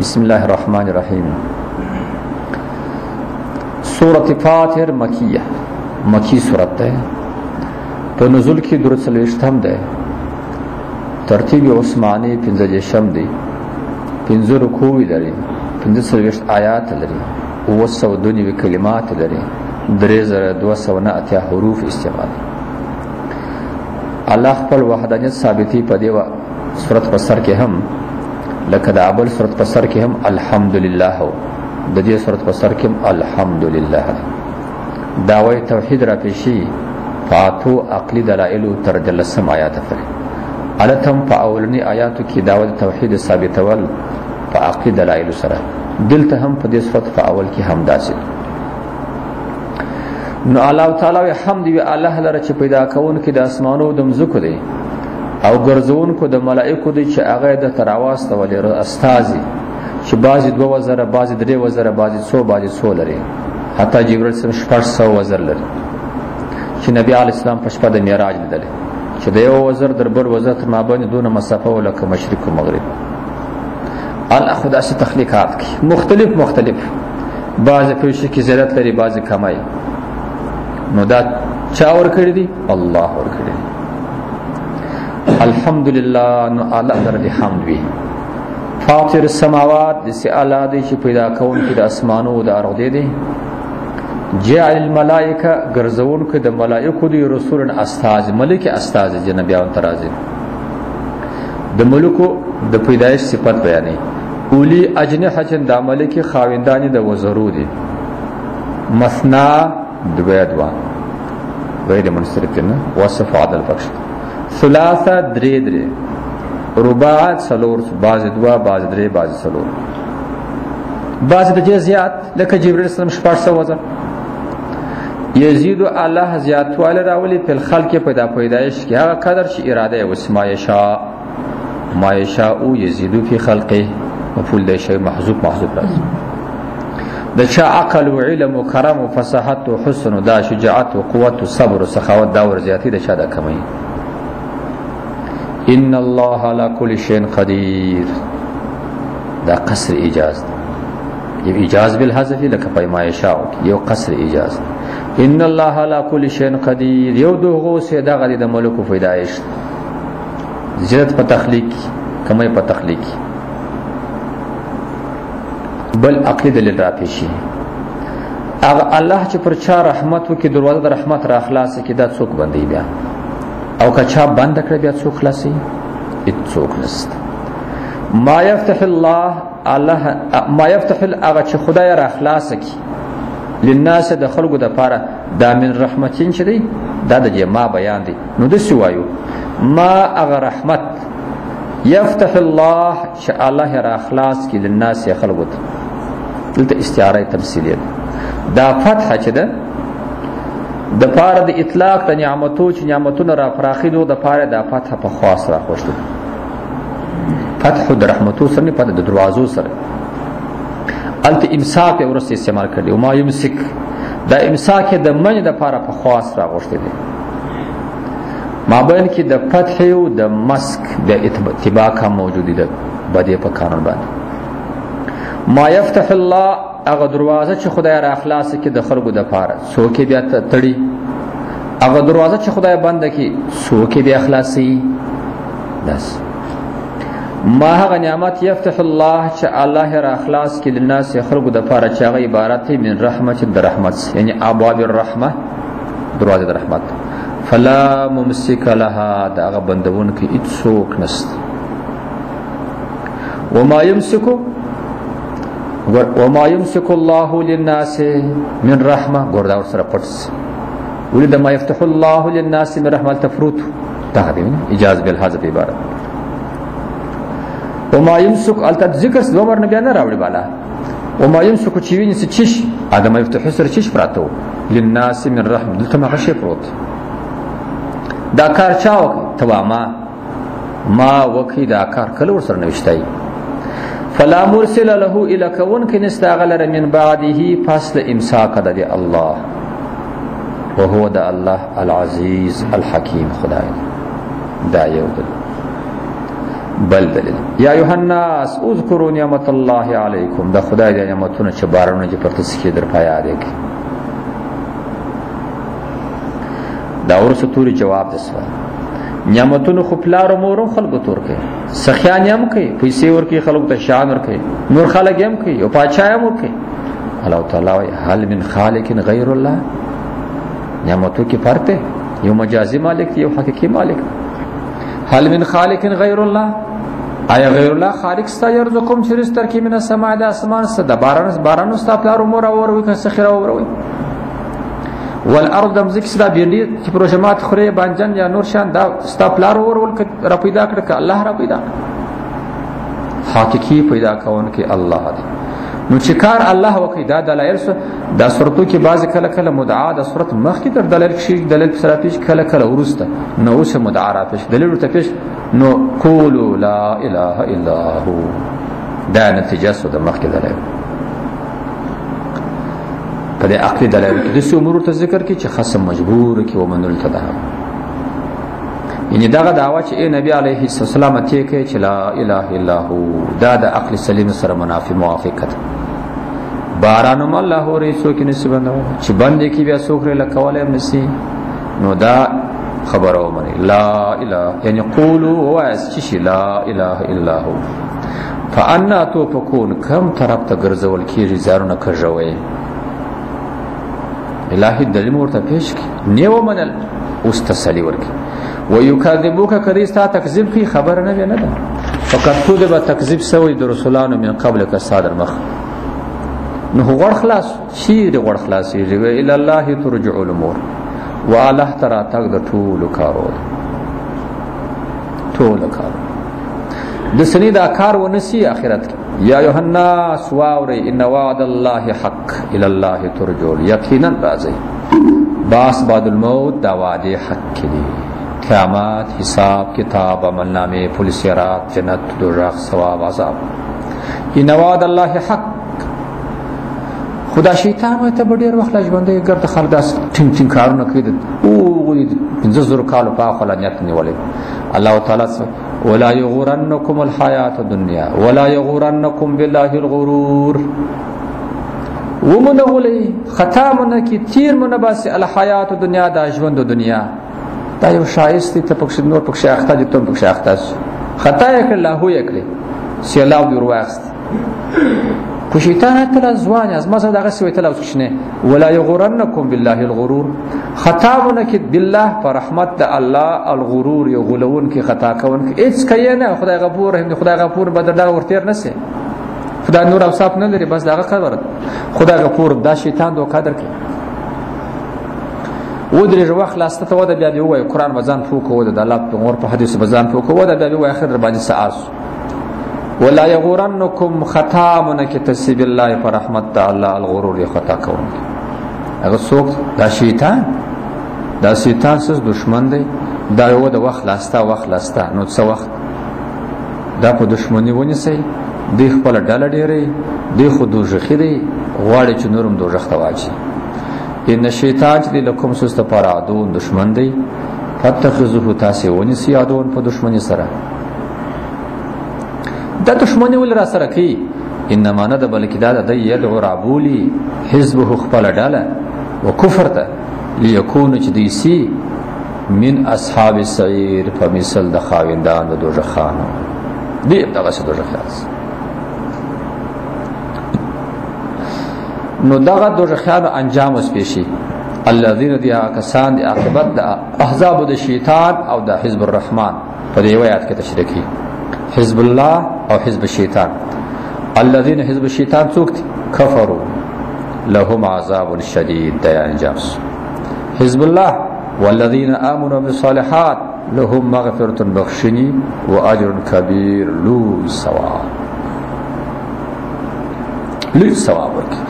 بسم الله الرحمن الرحیم. سورۃ فاطر مکیہ، مکی سورت ہے. په نزول کې درود څلوېښتم دی. ترتیب عثماني پنځه دېرشم دی. پنځه رکوع لري، پنځه څلوېښت آیات لري، 992 کلمات لري، 3209 حروف استعمال. الله خپل وحدانیت ثابتي په دې سورت په سر کې هم لکه د اول سورت په سر کې هم الحمدلله، د دې سورت په سر کې هم الحمدلله. دعوی توحید را پیشي فاتو عقلی دلائل تر 10 آیات پورې. التم په اولنی آیاتو کې دعوت توحید ثابتول په عقلی دلائل سره، دلته هم په دې سورت په اول کې هم داسې. نو الله تعالی حمد وی الله لره چې پیدا کون کې د اسمانو د مزکو دی او ګرځون کو د ملائکو دی چې هغه د تراواست ولر استازي چې بعضی 2000 بعضی 3000 بعضی 100 بعضی 100 لري، حتی جبرئیل سم 600 وزر لري چې نبی علی اسلام په شپه د معراج لیدل چې د یو وزر در بل وزر تر مابین دونه مسافه ولکه مشرق او مغرب. الله خدا سي تخلیقات کی مختلف بعض په شي کې زیادت لري، بعض کمای. نو دا چا ور کړی دی؟ الله ور کړی دی. الحمدلله. نو الله درته حمد وی. فاطر السماوات دسی الله دی چې پیدا کون کې د اسمانو او د ارض دی. جعل الملائکه ګرځون کې د ملائکو دی رسولن استاذ ملک استاذ جنبیان ترازی. د ملکو د پیدایش صفت بیانې اولی اجنحه د ملک خاوندانی د وزرو دی. مثنا دویدوا غیر منصرفین وصف عدل بخش. ثلاثه درې رباع سلور، بعض دوا بعض درې بعض سلور، بعض د زیات لکه جبرئیل سلام 600 وزن. یزيد الله زیاتواله راولي په خلق پیدایش کې هغه قدر چې اراده او اسما یشاء ما یشاء یزيد فی خلقه مفعول دی شی محذوف راځي. د چا عقل او علم او کرم او فصاحت او حسن او دا شجاعت او قوت او صبر او سخاوت دا ور زیاتی د چا د کمی. ان الله على كل شيء قدير. دا قصر ایجاز یو ایجاز بالحذف لکه پایما یشاء یو قصر ایجاز. ان الله على كل شيء قدير یو دغه سه دغه د ملک پیدایش زیات په تخلیق کمای په تخلیق بل عقلی دلیل را پیشي. اغه الله چې پر چا رحمت وکي دروازه د رحمت را خلاص کی دا څوک بندي بیا او که چا بند کړ بیا څوک خلاصي څوک نست. ما يفتح الله ما يفتح اغه چې خدای را خلاص کی للناس د خلقو د پاره دا من رحمتین چې دی دا د ما بیان دی. نو د سوایو ما اغه رحمت يفتح الله چې الله را خلاص کی للناس خلقو دلته استعاره تمثیلیه. دا فتح چې ده د پاره د اطلاق د نعمتو چې نعمتونه را فراخیدو د پاره د فتح په خاص را خوشته. فتح د رحمتو سره نه پد د دروازو سره الته امساک ورسته استعمال کړي او ما یمسک دا امساک د من د پاره په خاص را غوښته دي. مابین کې د فتح او د مسک د اتباع کا موجودی ده بده په قانون باندې. ما يفتح الله اغه دروازه چې خدای را اخلاص کې د خلقو د پاره څوک بیا تړي، اغه دروازه چې خدای بند کې څوک بیا اخلاصي. بس ما هغه نعمت يفتح الله چې الله را اخلاص کې للناس خلقو د پاره چې هغه عبارت من رحمت د رحمت یعنی ابواب الرحمه دروازه د رحمت. فلا ممسك لها دا هغه بندون کې څوک نست. وما يمسك الله للناس من رحمه ګوردا ور سره پټس ولید ما يفتح الله للناس من رحمه تفروت دا دی اجاز بالحذف عبارت. وما يمسك الت ذکر دومر نه بیان راوړي بالا. وما يمسك چې ویني څه چش ادم يفتح سره چش پراتو للناس من رحمه دلته ما شي پروت. دا کار چاو تواما ما وکي دا کار کله ور سره نوښتای. فلا مرسل له الى كون كن استغلر من بعده فصل امساك د الله وهو د الله العزيز الحكيم خدای دا یو بل دلیل یا ایها الناس اذکروا نعمت الله علیکم، دا خدای د نعمتونو چې بارونه چې پرته سکی در پیا دی دا ورسره توري جواب د سوال نعمتونو خو پلار مورم خلکو تور کوي سخیان هم کوي پیسې ور کوي خلکو ته شان ور کوي نور خلک هم کوي او پاچا هم ور کوي الله تعالی هل من خالق غیر الله نعمتو کې فرق دی یو مجازي مالک یو حقيقي مالک هل من خالق غیر الله آیا غیر الله خالق ستا يرزقكم چې رزق ترکي من السماء د اسمان څخه د باران ستا پلار مور اور وي که سخیره اور وي والارض مزک سدا بیرلی چې پروژمات خوري بانجن یا نور شان دا ستا پلار اور ول را پیدا کړ ک الله را پیدا حقيقي پیدا کون کې الله دی نو چې کار الله وکي دا دلایل دا صورتو کې بعض کله کله مدعا د صورت مخ کې در دلایل شي دلیل سره پیش کله کله ورسته نو اوس مدعا را پیش دلیل ته پیش نو قولوا لا اله الا هو دا نتیجه سو د مخ کې دلایل په دې عقلي دلایل کې د څو امور ته ذکر کې چې خاصه مجبور کې ومنل ته ده یعنی داغه دعوا چې نبی علیه السلام ته کې چې لا اله الا هو دا د عقل سلیم سره منافي موافقت بارانم الله اورې سو کې نسبت نه چې باندې کې بیا سوکره لکواله نسی نو دا خبرو منی لا اله یعنی قولوا واس لا اله الا هو فانا توفكون کم طرف ته ګرځول کیږي زارونه کژوي الهی دلیل ورته پیش کی نیو منل اوس تسلی ورکی ويكذبوك کریستا تکذیب کی خبر نه نه ده فقط تو به تکذیب سوی د رسولانو من قبل کا صادر مخ نو غړ خلاص شیر غړ خلاص یې الى الله ترجع الامور والله ترى تک د ټول کارو د سنی دا کار ونسی اخرت یا یوحنا سواوری ان وعد الله حق الى الله ترجع یقینا راځي باس بعد الموت دا وعده حق دی قیامت حساب کتاب عملنامه پولیسیرات جنت دوزخ ثواب عذاب ان وعد الله حق خدا شیطان وای ته ډیر وخت لاجبندې ګرد خلک داس ټینګ کارونه کوي او غوډي 50 کال په خپل نیت نیولې الله تعالی ولا يغرنكم الحياه الدنيا ولا يغرنكم بالله الغرور ومنه ولي ختامنا کی تیر منباس الحیات الدنیا دا ژوند دنیا دا یو شایسته ته پکښ نور پکښ اخته دي ته پکښ اخته خطا یک الله یو کلی سیلاو دی ورواست کو شیطان تل ځوان از مزه دغه سوی تل اوسنه ولا يغرنكم بالله الغرور ختامنا کی بالله پر رحمت الله الغرور یو غلون کی خطا کون کی اڅ کینه خدای غفور رحیم خدای غفور بدر دا ورتیر نسه خدای نور اوصاف نه لري بس داغه خبره خدای غفور دا شیطان دو قدر کې و درې وخت لاسته ته ودا بیا دی وای قران وزن فوق و د الله په اور په حدیث وزن فوق و دا بیا وای اخر باندې ساس ولا يغرنكم ختامنا كتسب الله پر رحمت الله الغرور خطا کون هغه څوک دا شیطان سس دشمن دی دا یو د وخت لاسته نو څه وخت دا په دشمنی ونی سي دی خپل ډاله ډیره دی خو دوزخی دی غواړي چې نورم دوزخ ته واچي ان شیطان چې لکم سست پر عدون دشمن دی فتخذوه تاسو ونی سي عدون په دشمنی سره دا دشمنی ول را سره کی انما نه د بلکې دا د یدعو رابولی حزبه خپل ډاله وکفر ته ليكون چې دی سي من اصحاب السعير فمثل د خاوندان د دوزخانو دی دغه څه دوزخ نو دغه دوزخیانو انجام وسپیشي الذين دي کسان دي عاقبت د احزاب د شیطان او د حزب الرحمن په دې آیات کې تشریح کی حزب الله او حزب الشیطان الذين حزب الشیطان څوک کفروا لهم عذاب شدید د انجام حزب الله والذين امنوا بالصالحات لهم مغفرة بخشنی واجر كبير لو ثواب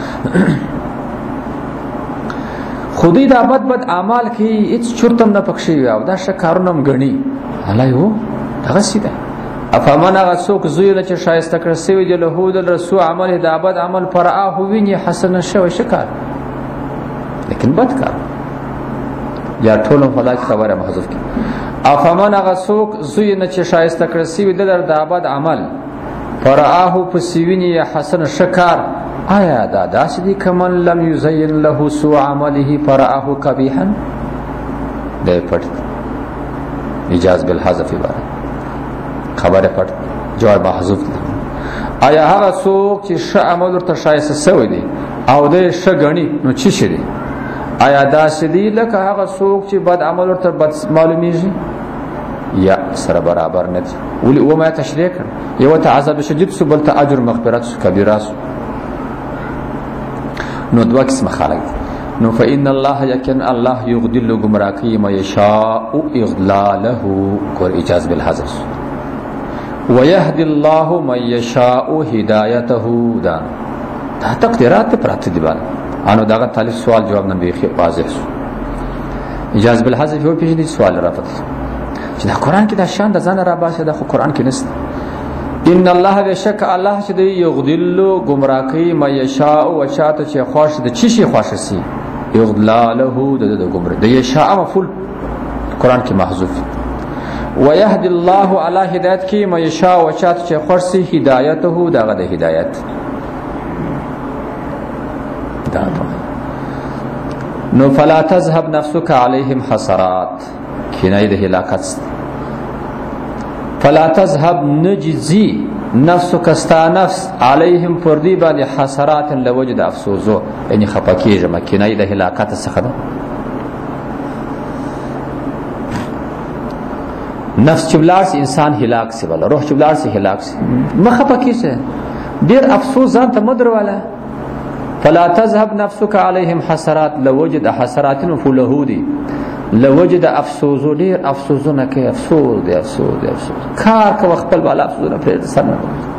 خودی دا بد اعمال کی هیڅ چرتم نه پکشي او دا شکارونم غني الله یو دغه سیده افمن غسوک زویل چې شایسته کړ سوی د له د رسول عمل دا بد عمل پر اه ویني حسن شو شکار لیکن بد کار یا ټولم فلاک خبره محذوف کی افمن غسوک زوینه چې شایسته کړی سوی د بد عمل فرآه پسوینی حسن شکار آیا دا داسې دي کمن لم یزین له سوء عمله فرآه قبیحا دی پټ اجاز بالحذف عبارت خبره پټ جواب محذوف آیا هغه څوک چې ښه عمل ورته شایسته سوی دی او دی ښه ګڼي نو څه شي دی آیا داسې دي لکه هغه څوک چې بد عمل ورته بد معلومیږي یا سره برابر نه دي ولې وما تشریح کړ یو ته عذاب شدید سو بل ته اجر مغفرت سو کبیره سو نو دوه قسم خلق نو فإن الله یقین الله یغدل گمراهی ما یشاء اضلاله کور اجاز بالحذف ويهدي الله من يشاء هدايته دا تقديرات پراته دي باندې انو داغه طالب سوال جواب نه دی واضح سو اجاز بالحذف یو پیژنې سوال رافت چې دا قران کې دا شان د ځان را باسه د قران کې نست ان الله بشک الله چې دی یغدل گمراهی ما یشاء او شاته چې خوش د چی شي خوش سي یغدلاله د گمراه د یشاء مفعول قران کې محذوف ويهدي الله على هدایت کی ما یشاء و چاته چې خوش سي هدایته دغه د هدایت دا نو فلا تذهب نفسك عليهم حسرات کنایه د هلاکت فلا تذهب نجزي نفسك استا نفس عليهم پردی باندې حسرات لوجد افسوسو یعنی خپکیږه کنایه د هلاکت څخه ده نفس چبلار انسان هلاک سی ولا روح چبلار سی هلاک سی مخه پکې شه ډیر افسوس ځان ته مدر والا فلا تذهب نفسك عليهم حسرات لوجد حسرات فلهودي لوجد افسوس ډیر افسوسونه کې افسوس دی افسوس دی افسوس کار کو خپل بالا افسوسونه پر سره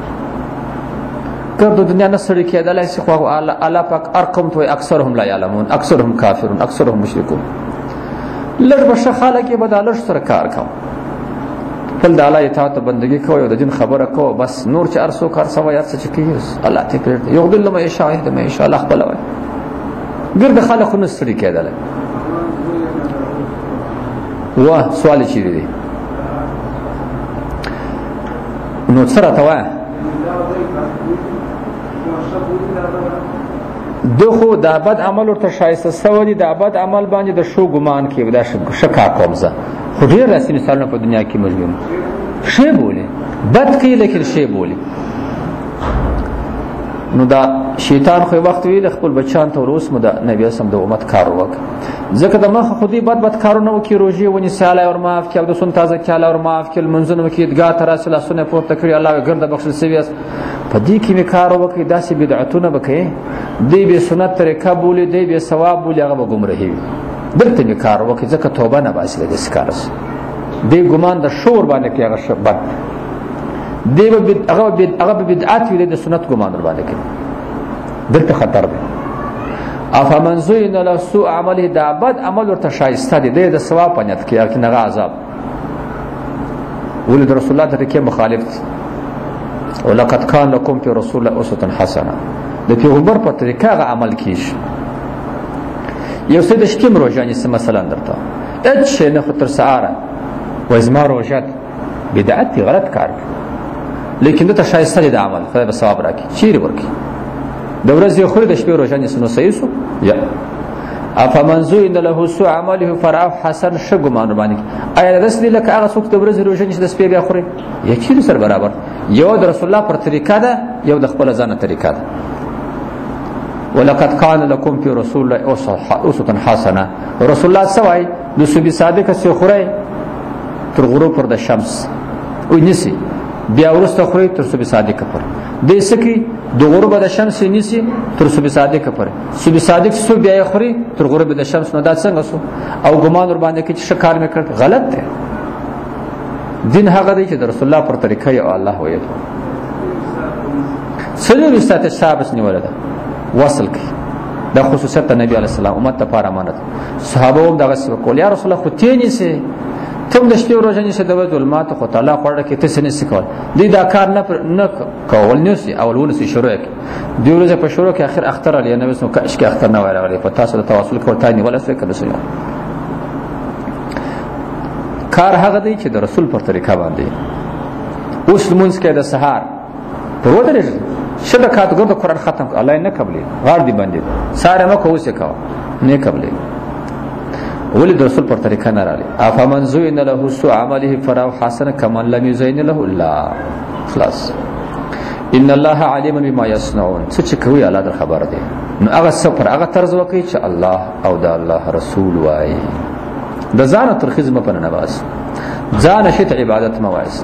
کړه د دنیا نه سړی کېدلای شي خو الله پاک ارقم تو اکثرهم لا يعلمون اکثرهم کافرون اکثرهم مشرکون لږ بشه خلک به د لږ سره کار کوي خپل د الله اطاعت بندگی کوي او د دین خبره کوي بس نور چې ارسو کار سوا یا څه کوي الله ته کړی یو دل ما یشاء د ما یشاء الله خپل وای ګرد خلک نو سړي کېدل وا سوال چی دی نو سره توا دغه د بد عمل ورته شایسته سوی د بد عمل باندې د شو ګمان کې دا شکا کومزه خو ډیر راسي مثالونه په دنیا کې موجود شی بوله بد کې لیکن شی بوله نو دا شیطان خو وخت ویل خپل بچان ته روس مو د نبی اسلام د امت کار وکړه ځکه د مخ خودي بد کارونه وکي روزي ونی ساله او معاف کړه د سن تازه کاله او معاف کړه منځونه وکي ادګا تر رسول سنت پورته کړی الله ګرد بخښل سویس په دې کې می کار وکي داسې بدعتونه وکي دی به سنت طریقه بوله دی به ثواب بوله هغه گمراهي دلته می کار وکي ځکه توبه نه باسي د سکارس دی ګمان د شور باندې کې هغه شبت دی به هغه بدعت ویل د سنت ګمان باندې کې دلته خطر دی افمن زين له سوء عمله دا بد عمل ورته شایسته دی د ثواب پنځت کې یقین هغه عذاب ولید رسول الله ته کې مخالف ولقد كان لكم في رسول الله اسوه حسنه د پیغمبر په طریقه هغه عمل کیش یو څه د شکم روزانه سم مثلا درته اچ نه خطر ساره و ازما روزات بدعت غلط کار لیکن ته شایسته دی د عمل خدای به ثواب راکړي چیرې ورکی د ورځې خو د شپې روزانه سنو صحیح سو یا افمن زين له سوء عمله فرعه حسن شګمان باندې ایا د رسول لك هغه څوک د ورځې روزانه د شپې بیا خوري یقین سره برابر یو د رسول الله پر طریقه ده یو د خپل ځانه طریقه ده ولقد كان لكم في رسول الله اسوه حسنه رسول الله سوای د صبح صادق سره خوري تر غروب پر د شمس او نسی بیا ورسته خوري تر صبح صادق پر د سکی د غروب د شمس نسی تر صبح صادق پر صبح صادق سو بیا خوري تر غروب د شمس نو دا څنګه سو او ګمان ور باندې کې شکار مې کړ غلط دی دین هغه دی چې د رسول الله پر طریقه او الله وایي سلو رسالت شابس نیول ده وصل کی دا خصوصیت نبی علیہ السلام امت ته پاره امانت صحابه هم دغه څه کول یا رسول الله خو تینی سي تم د شپې ورځې څخه د ظلمات خو تعالی خورده کې تاسو نه سکول دی دا کار نه کول نسی اولونه سي شروع کی دی ورځې په شروع کې اخر اختر علی نبی سو کاش کې اختر نه وایي په تاسو د تواصل کول تانی ولا څه کړو کار هغه دی چې د رسول پر طریقه باندې. اوس لمونځ کې د سهار پر ودرېږي شه د کاتګر د قرآن ختم کړه الله یې نه قبلې غاړ دې بندې ساره مه کوه اوس یې کوه نه قبلې ولې د رسول پر طریقه نه راغلی. افمن زین له سوء عمله فراه حسنه کمن لم یزین له لا خلاص ان الله علیم بما یصنعون. څه چې کوي الله در خبر دی نو هغه سفر هغه طرز وکړي چې الله او د الله رسول وایي. د ځان ترخیص مه پنه نواز ځان شي ته عبادت مه وایس.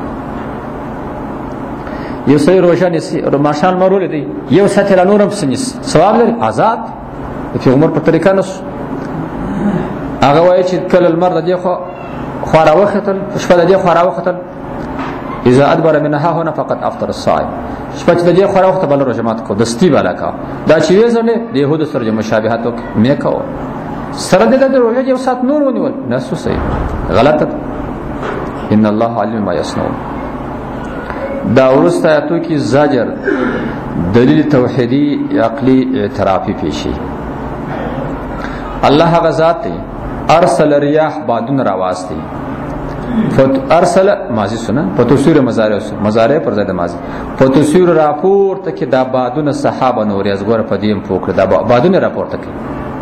یو سړی روژه نیسي ماښام مرولې دی یو ساعت لا نور هم څه نیسي ثواب لري آزاد د پیغمبر په طریقه نسو. هغه وایي چې کله لمر د دې خوا راوختل شپه د دې خوا راوختل اذا ادبر منها هنا فقط افطر الصائم. شپه چې د دې خوا راوخته بله روژه مات کو دستي بالا کا دا چې وې ځنې د یهودو سره مشابهت وکړي مې کوه سره د روژه یو ساعت نور ونیول نسو صحیح غلطه. ان الله علیم ما یصنعون. دا ورسته آیاتو کې زجر دلیل توحیدی عقلی اعترافی پیشي. الله هغه ذات دی ارسل ریاح بادون راواستی ارسل ماضی سنه په تفسیر مضارع پر ځای د ماضی په تفسیر راپورته کې دا بادون صحابه نور ازغور په دیم پوکړه دا بادون راپورته کې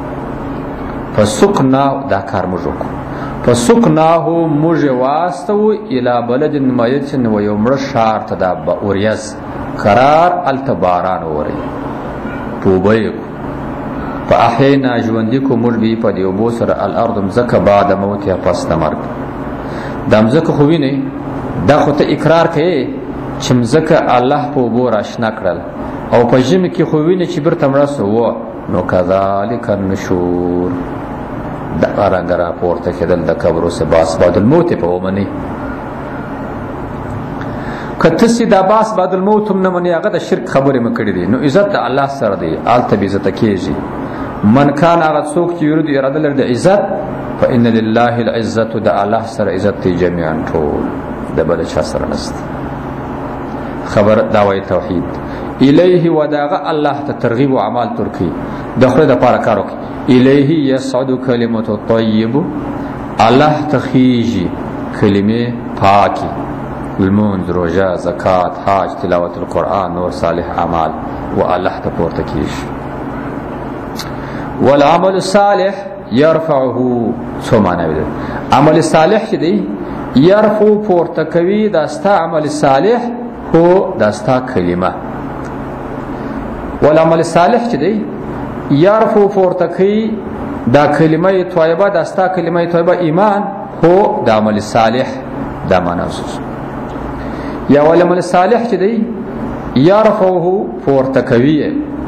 فسقنا دا کار موږ وکړو فسقناه موږ واستو الی بلد میت و یوم شهر ته دا اوریاز قرار التباران وری توبه فاحینا ژوندې کو موږ به په دیو بو سره الارض مزکه بعد موت یا پس د مرګ. دا مزکه خو ویني دا خو ته اقرار کوي چې مزکه الله په بو راشنا کړل او په ژمي کې خو ویني چې برته مرسو و نو کذالک النشور دا رنګ راپورته کېدل د قبر او باس بعد الموت په ومني. کته سي دا باس بعد الموت هم نه مني هغه د شرک خبره مکړې دي. نو عزت الله سره دی آلته به عزت کېږي. من کان هغه څوک چې یرید اراده لري د عزت فإن لله العزت د الله سره عزت جميعا ټول د بل چا سره نست. خبر دعوی توحید الیه وداغه الله ته ترغیب او اعمال ترکی دخله د پاره کارو الیه یصعد کلمۃ الطیب الله تخیجی کلمه پاکی المنذ روجا زکات حج تلاوت القرآن نور صالح اعمال و الله ته پورته کیږي. والعمل الصالح يرفعه څه معنی دی عمل صالح چې دی يرفع پورته کوي دا ستا عمل صالح هو دا ستا کلمه. والعمل صالح چې دی يرفع پورته کوي دا کلمه طیبه دا ستا کلمه طیبه ایمان هو دا عمل صالح دا معنی یا والعمل صالح چې دی يرفعه پورته کوي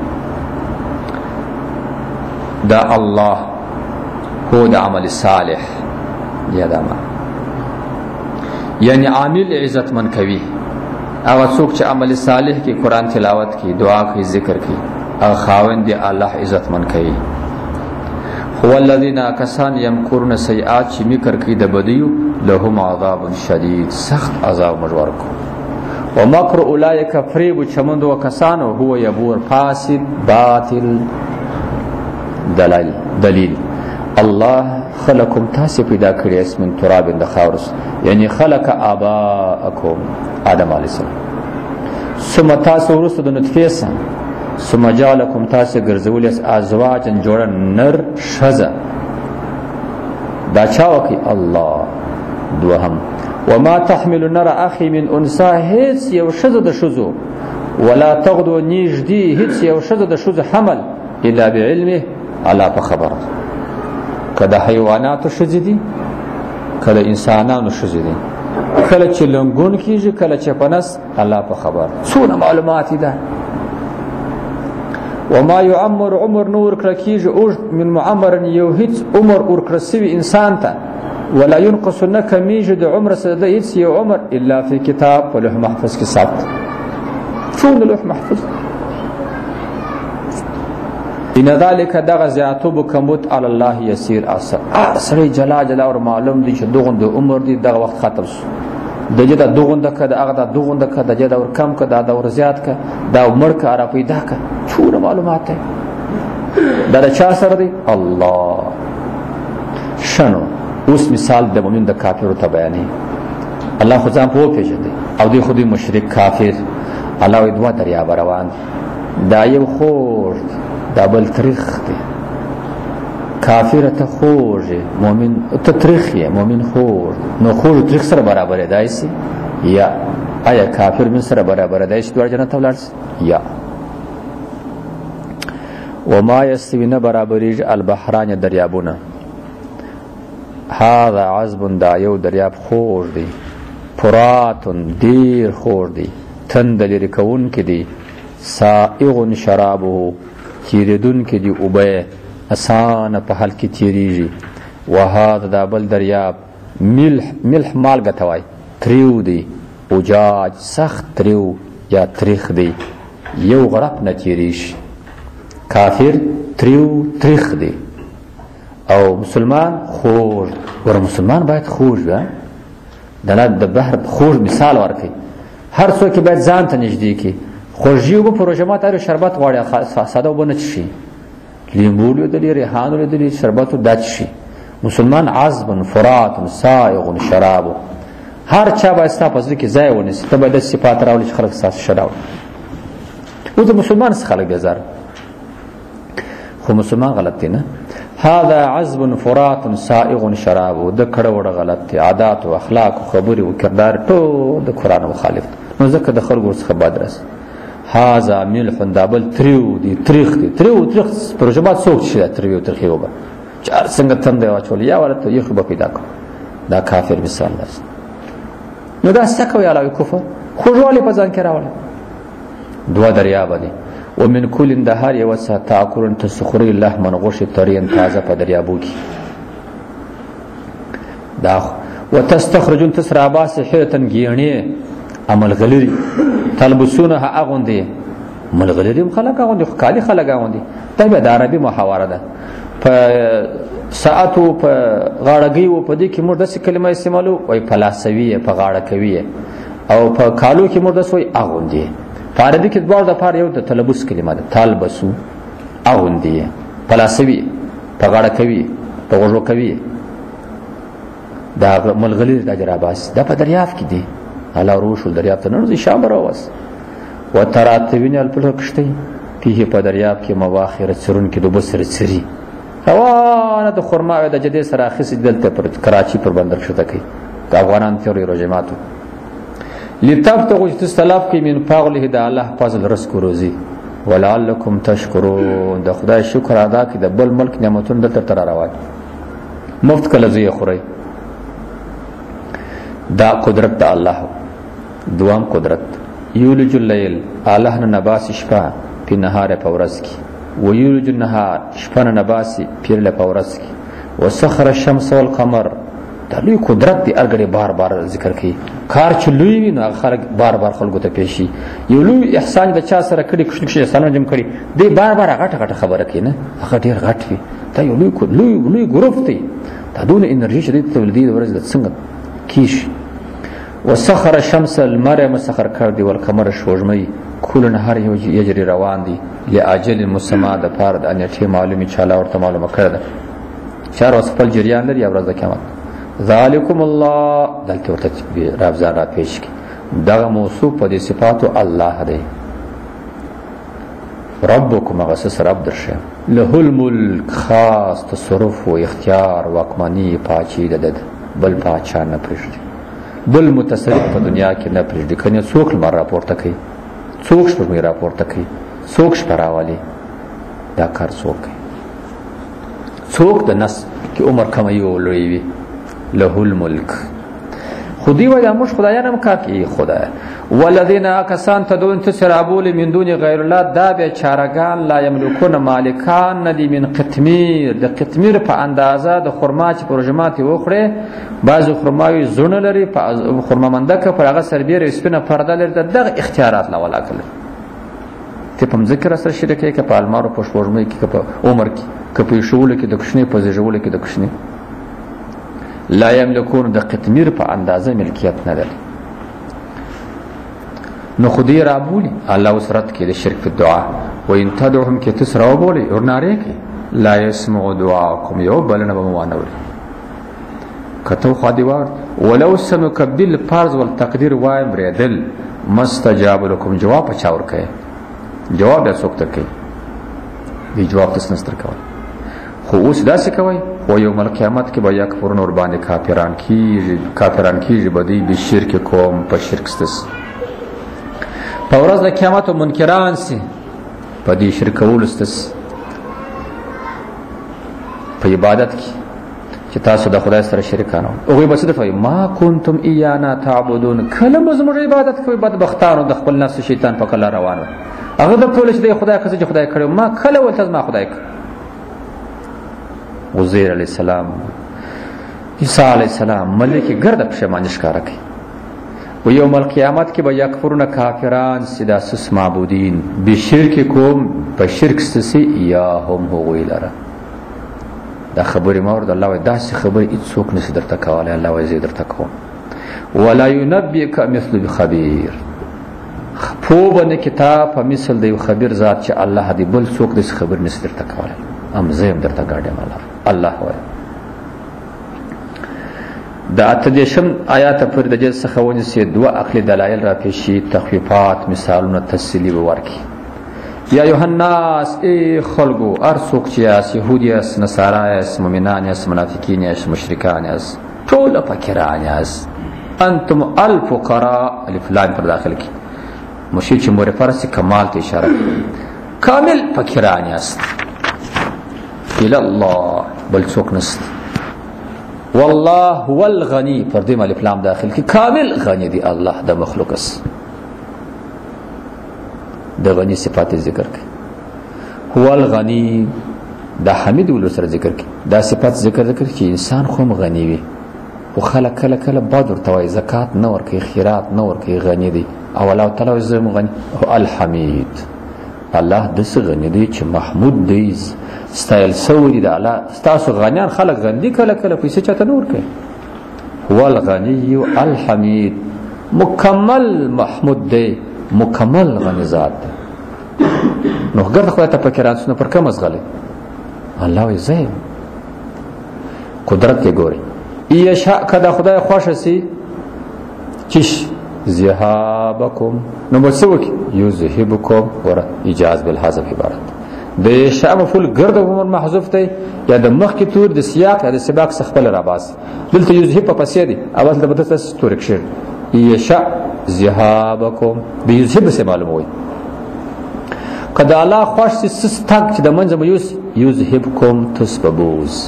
دا الله هو دا عمل صالح یا دا ما یعنی عامل عزت من کوي هغه څوک چې عمل صالح کې قرآن تلاوت کې دعا کې ذکر کې هغه خاوند دی الله عزت من کوي. هو الذين کسان یمکرون سیئات چې میکر کوي د بدیو لهم عذاب شدید سخت عذاب مجور کو ومکر اولئک فریب چمند وکسانو هو یبور فاسد باطل دلیل الله خلقکم تاسو پیدا کړی اسمن تراب د خاورس یعنی خلق اباءکم آدم علیه السلام ثم تاسو ورسره د نطفه سره ثم جعلکم تاسو ګرځول ازواجن جوړ نر شذا دا چا وکي الله دوهم وما تحمل نر اخي من انثى هيڅ یو شذا د شذو ولا تغدو نجدي هيڅ یو شذا د شذو حمل الا بعلمه الله په خبره کله حیوانات شذ دي کله انسانانو شذ دي کله چې لنګون کیږي کله چې پنس الله په خبر څونه معلومات ده. وما يعمر عمر نور کړکیږي او من معمر یو هیڅ عمر اور کرسوي انسان ته ولا ينقص نکمیږي د عمر سره د هیڅ یو عمر الا فی کتاب په لوح محفوظ کې ثبت. څونه لوح محفوظ ان ذلك دغه زیاتوب کموت علی الله یسیر اثر سره جلا اور معلوم دي چې دغه د عمر دي دغه وخت ختم شو دغه د دغه د کده هغه د دغه د کده د اور کم کده د اور زیات ک دا عمر کا را پیدا ک ټول معلومات دا چا سره دي الله شنو اوس مثال د مؤمن د کافر ته بیانې. الله خو ځان په پیژني او دی خو دی مشرک کافر. الله وی دوه دریاب روان دا یو خور دا بل تریخ دی. کافر ته خور مؤمن ته تریخ یې مؤمن خور. نو خور تریخ سره برابر دی سي یا آیا کافر من سره برابر دی چې دوه جنت ولر یا وما يستوي نه برابرېږي البحران دریابونه. هذا عذب دا یو دریاب خور دی فرات دیر خور دی تند لري کون کې دی سائغ شرابه تیریدون کې دی اوبه اسان په حال کې تیریږي. وهذا دا بل دریاب ملح مالګه توای تریو دی اوجاج سخت تریو یا تریخ دی یو غرق نه تیریږي. کافر تریو تریخ دی او مسلمان خور. ور مسلمان باید خور وي دنه د بحر خور مثال ورکړي. هر څوک باید ځان ته نږدې کړي. خوږی وب پروژمات هر شربت غواړي ساده وبنه شي لیمو لیدلی ریحان لیدلی شربت دات شي. مسلمان عذب فرات سائغ شراب. هر چا باید ستا په ځل کې ځای ونیسي. ته باید صفات راولي چې خلک ساس شراو او د مسلمان څخه خلک بیزار خو مسلمان غلط دی نه. هذا عذب فرات سائغ شراب د کړه وړه غلط دی. عادات او اخلاق او خبرې او کردار ټول د قران مخالف. نو ځکه د خلکو څخه باد راس. هذا ملح دابل تریو دی تریخ دی تریو تریخ پروژمات څوک شي تریو تریخ وبا چار څنګه تند واچول یا ورته یو به پیدا کو. دا کافر مثال ده. نو دا سکه یا علاوه کفر خوږوالی په ځان کې راوړل. دوا دریاب دي ومن كل دهار يوسع تاكل تسخري اللحم غوش طريا تازه په دریابو کې دا وتستخرجون تسرابا سحرتن گیڼه عمل غلری تلبسونها اغوندي عمل غلری خلک اغوندي خالي خلک اغوندي. دا به د عربي محاوره ده. په ساعتو په غاړګي و په دې کې موږ د کلمه استعمالو وای فلسفي په غاړه کوي او په کالو کې موږ د سوې اغوندي. عربي کې دوه د پاره یو د تلبس کلمه ده تلبسو اغوندي فلسفي په غاړه کوي په غوږو کوي. دا ملغلي د جراباس دا په دریاب کې دي. الله روش دریاب ته نرځي شام راوس وتراتبین الپلکشتي فيه په دریاب کې مواخر سرون کې د بصر سری روانه د خرما د جدي سره اخیس دلته پر کراچي پر بندر شته کوي د افغانان تیوري رجماتو لتبتغوا تستلف کې من فضله د الله فضل رزق روزي ولعلکم تشکرون. د خدای شکر ادا کړئ. د بل ملک نعمتونه دلته تر راوړي مفت کله زی خوري. دا قدرت د الله. دوام قدرت یولج الليل الله نه نباس شپه په نهار په ورځ کې ویولج النهار شپه نه نباس پیرله په ورځ کې وسخر الشمس والقمر. دا لوی قدرت دی. ارګړي بار بار ذکر کوي. کار چې لوی وي نو خلک بار بار خلکو ته پیشي. یو لوی احسان د چا سره کړي کښ احسان جمع کړي دی بار بار غټه خبره کوي نه هغه ډیر غټ وي. دا یو لوی ګروپ دی. دا دونه انرژي شدید تولید ورځ د څنګه کیش. وسخر الشمس المر مسخر کړ دی والقمر شوجمي کول نهار یجري روان دي لاجل مسما د پاره د انټي معلومي چاله ورته معلومه کړه. چار اوس خپل جریان لري ورځ د قیامت. ذالکم الله دلته ورته رابزار را پیش کی. دغه موصوف په دې صفاتو الله دی. ربکم غسس رب درشه له الملک خاص تصرف و اختیار واکمنی پاچی د بل پاچا نه پرشتي بل متصرف په دنیا کې نه پرشتي. کنه څوک مر راپورته کوي څوک شپه راپورته کوي څوک شپراوالي دا کار څوک کوي څوک د نس کې عمر کم یو لوی وي. له الملک خودی و یا مش خدایانم کافی خدای. والذین اکسان تدون تسرابول من دون غیر الله دا به چارگان لا یملکون مالکان ندی من قطمیر. د قطمیر په اندازه د خرما چې پروژمات وخوره بعض خرماوي زونه لري په خرما مندکه پر هغه سربیره سپینه پرده لري. دغه اختیارات لا ولا کړل ته په ذکر سره شریکه کې په المارو په شورمې کې په عمر کې په شوول کې د کښنی په ژول کې د کښنی لا یملکون د قطمیر په اندازه ملکیت نه لري. نو خدای را بولی الله وسرت کې د شرک په دعا و ان تدعهم کې تسرا بولی ورناره کې لا يسمع دعاءكم یو بلنه به موانوري کته خو دی وار ولو سنکبل فرض والتقدیر وایم ریدل مستجاب لكم جواب پچا ور کوي جواب د څوک تر کوي دی جواب تاسو نستر کوي خو اوس داسې کوي و یوم القیامت کې به یکفرون ور باندې کافران کیږي بدی به شرک کوم په شرک ستس په ورځ د قیامت منکران سي په دې شرک ولستس په عبادت کې چې تاسو د خدای سره شریکانو هغه به څه کوي ما کنتم ایانا تعبدون کله مزمر عبادت کوي بدبختانو د خپل نفس شیطان په کله روانو هغه د ټول چې د خدای کسه چې خدای کړو ما کله ولته ما خدای عزیر علیہ السلام عیسی علیہ السلام ملکی ګرد پښمانش کار کوي و یوم القیامت کې به یکفرون کافران سدا سس معبودین بشرک کوم په شرک سسی یا هم هو لره دا خبرې مورد الله وای داسې خبرې هیڅ څوک نشي درته کولی الله وای زه درته کوم ولا ينبئك مثل بخبير پوه به نه کتاب په مثل د یو خبیر ذات چې الله دې بل څوک داسې خبر نشي درته کولی ام زه هم درته ګاډیم الله وای د اتدیشم آیات پر د جز څخه ونیسي دوه عقلي دلایل را پیشي تخفیفات مثالونه تفصیلي به ورکړي یا یوحناس ای خلقو ارسوک چیاس یهودیاس نصارایاس مؤمنانیاس منافقینیاس مشرکانیاس ټول فقیرانیاس انتم الفقراء الف لام پر داخل کی مشی چې مور فرس کمال ته اشاره کامل فقیرانیاس الى الله بل څوک نست والله هو الغنی پر دې الف لام داخل کی کامل غنی دی الله د مخلوقس د غنی صفات ذکر کړي هو الغنی دا حمید ول سره ذکر کړي دا صفات ذکر چې انسان خو غنی وي او خلک کله کله باد ورته وای زکات نه ورکي خیرات نه ورکي غنی دي او الله تعالی زم غنی هو الحمید الله د غنی دی چې محمود دی ستایل سوري د الله تاسو غنیان خلک غندي کله کله پیسې چاته نور کوي هو الغنی الحمید مکمل محمود دی مکمل غنی ذات نو ګرځه خدای ته فکران سونه پر کوم ازغله الله وي زه قدرت کې ګوري یشاء کدا خدای خوښ سي چش ذهابکم نو مسوک یذهبکم ور اجاز بالحذف عبارت د یشاء مفعول ګرد عمر محذوف دی یا د مخ کې تور د سیاق یا د سباق خپل را باس دلته یذهب په پسې دی اول د بدت تورک شي یشاء ذهابکم بيذهب سے معلوم وي کدا الله خوش سستک چې د منځ ميوس یذهبکم تسببوز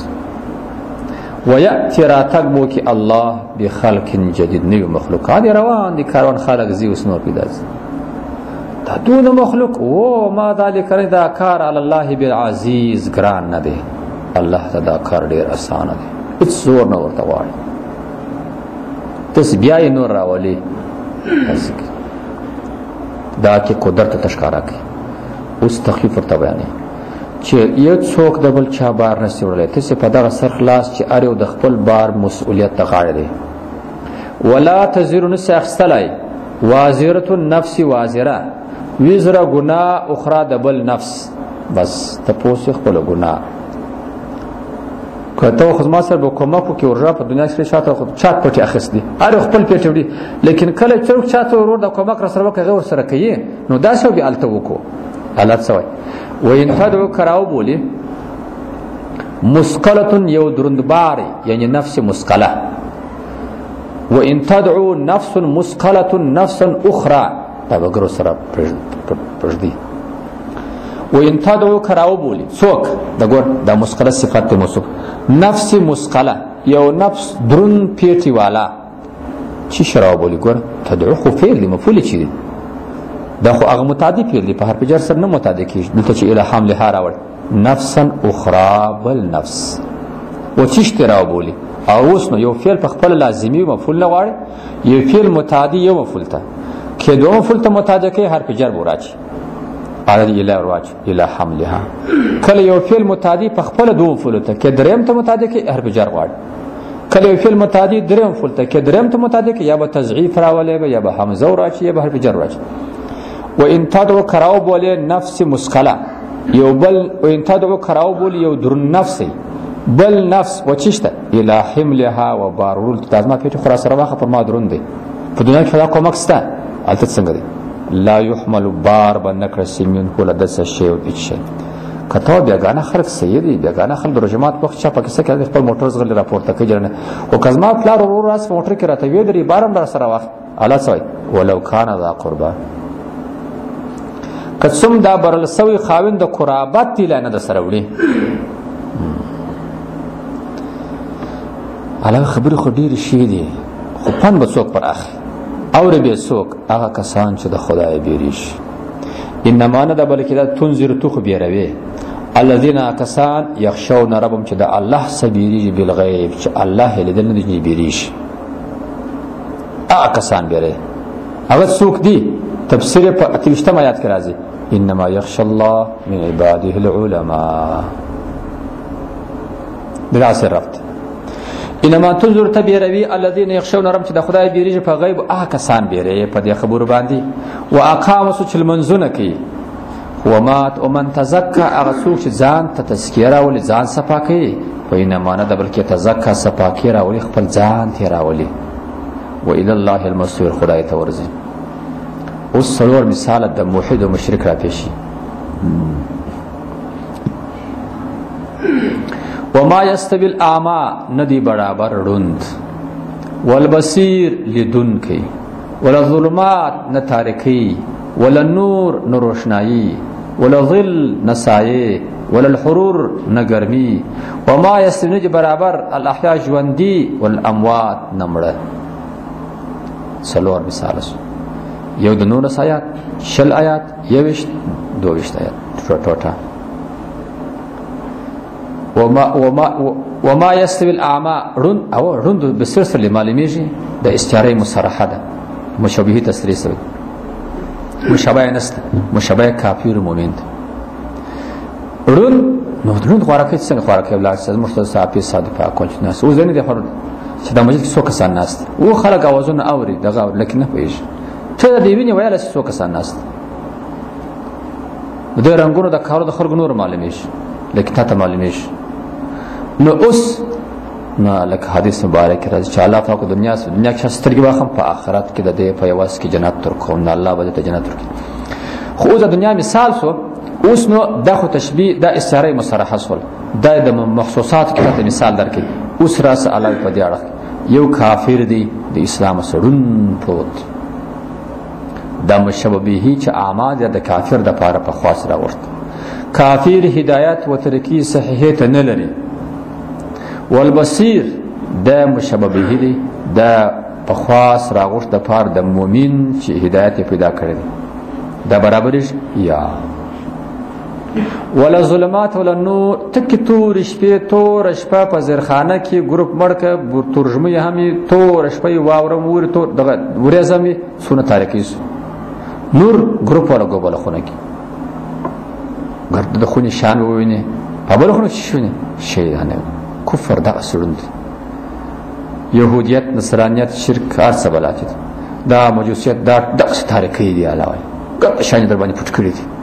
وياتي راتق بو کې الله بخلق جديد نو مخلوقات روان دي کاروان خلق زی اوس نور پیدا دا دون مخلوق او ما ذلك رضا کار علی الله بالعزیز ګران نه دی الله دا کار ډیر آسان دی هیڅ زور نه ورته وایي تسبیح نور راولي دا کې قدرت تشکارا کوي اوس تخفیف ورته بیانې چې یو څوک د بل چا بار نه سیورلې ته په دغه سر خلاص چې اړ یو د خپل بار مسؤلیت ته غاړه دی ولا تزر نفس اخستلای وازره النفس وازره وزر گناه اخرى د بل نفس بس تاسو خپل گناه کته خو ما سره به کومه کې ورځ په دنیا کې شاته خو چات پټي اخستي اړ خپل پیټ وړي لیکن کله څوک چاته ورور د کومه سره وکړي غور سره کوي نو دا شو به الته وکړو حالت سوي وین تدعو کراو بولی مسقلة یو درندباری یعنی نفس مسقله وان تدعو نفس مسقلة نفس اخرى دا بگرو سره پرشدی وان تدعو کراو بولی سوک دا گور دا مسقله صفت دی موصوف نفس مسقله یو نفس درن پیٹی والا چی شراو بولی گور تدعو خو فعل دی مفعول چی دی دا خو هغه متعدی فعل دی په حرف جر سره نه متعدی کیږي دلته چې اله حمل ها راوړ نفسا اخرى بل نفس و چشت را بولی او اوس نو یو فعل په خپل لازمی مفعول نه غواړي یو فعل متعدی یو مفعول ته کې دوه مفعول ته متعدی کې حرف جر وراچ عدد اله وراچ اله حملها کله یو فعل متعدی په خپل دوه مفعول ته کې دریم ته متعدی کې حرف جر غواړي کله یو فعل متعدی دریم مفعول ته کې دریم ته متعدی کې یا به تضعیف راولې یا به حمزه وراچ یا به حرف جر وراچ وان تدعو کراو بولی نفس مسقله یو بل وان تدعو کراو بولی یو درن نفس بل نفس وچشته الى حملها و بارول تازما پیټ خورا سره واخه پر ما دروند دی په دنیا کې خدا کومک سته الته څنګه دی لا يحمل بار بنکر سیمون کوله د څه شی او هیڅ شی کته بیاګانه خلک سیدی بیاګانه خلک رجمات وخت چا پکې څه خپل موټر زغل راپورته کوي جنه او کزما پلار ورور راس موټر کې راته وی دري بارم در سره واخ الله سوي ولو کان ذا قربا قسم دا برل سوي خاوند د قرابت دی لانه د سره وړي علاوه خبرې خو ډېرې شي دي خو پند به څوک پر اخلي اورې به څوک هغه کسان چې د خدای بیریږي انما نه ده بلکې دا تنذر تو خو بیروي الذين کسان یخشون ربهم چې د الله څخه بیریږي بالغیب چې الله یې لیدل نه دي بیریږي هغه کسان بیره هغه څوک دي تفسیر په 28 آیات کې راځي انما یخشى الله من عباده العلماء بلا سر رفت انما تنظر تبيروي الذين يخشون رب چې د خدای بیریږي په غیب هغه کسان بیره په دې خبرو باندې واقاموا سچل منزونه کوي ومات ومن تزكى هغه څوک چې ځان ته تزکیه راولي ځان صفا کوي و انما نه ده بلکې تزکا صفا کوي راولي خپل ځان ته راولي و الى الله المصير خدای ته ورځي اوس څلور مثال د موحد او مشرک را پیشي وما يستوي الاعمى ندي برابر روند والبصير لدن کی ولا ظلمات نتارکی ولا نور نروشنائی ولا ظل نسائے ولا الحرور نگرمی وما يستوي ندي برابر الاحياء ژوندی والاموات نمړه څلور مثال یو د 19 آیات شل آیات یوشت دوشت آیات ټوټه وما يستوي الاعمى رن او رند بسلسله معلومیږي د استعاره مصرحه ده مشابه تصریح سره مشابه نست مشابه کافر مومن رن نو رند خوراکه څنګه خوراکه بل څه مرتضی صاحب صادقه کوم ناس او ځنه د خبر چې د مجلس څو کسان ناست او خلک اوازونه اوري دغه لکه نه پېژ ته د ویني ویل څو کسان ناست د رنگونو د کارو د خلکو نور معلومیږي لکه ته معلومیږي نو اوس نو لکه حدیث مبارک راځي چې الله پاک دنیا کې سترګې واخم په آخرت کې د دې په یواس کې جنت تر کوم نه الله به ته جنت ورکړي خو د دنیا مثال سو اوس نو د خو تشبیه د استعاره مصرحه سول د مخصوصات کې ته مثال درکې اوس راس الله په دې اړه یو کافر دی د اسلام سرون پروت د مشبهه چې اعمال د کافر د پاره په خاص راوړت کافر هدایت و ترکی صحیح ته نه لري والبصير د مشبهه دی د په خاص راغوش د پاره د مؤمن چې هدایت پیدا کړی دا برابر یا ولا ظلمات ولا نور تک تور شپه په زرخانه کې ګروپ مړک ترجمه هم تور شپه واوره مور تور دغه ورزمي سونه تاریخي نور ګروپ ولا ګوبل خونه کې ګرد د خوني شان ووینه په بل خونه شونه شي نه کفر دا اصلند يهوديت نصرانيت شرک هر څه بلاتي دا مجوسيت دا د تاریخي دی علاوه ګر شان در باندې پټ کړی دي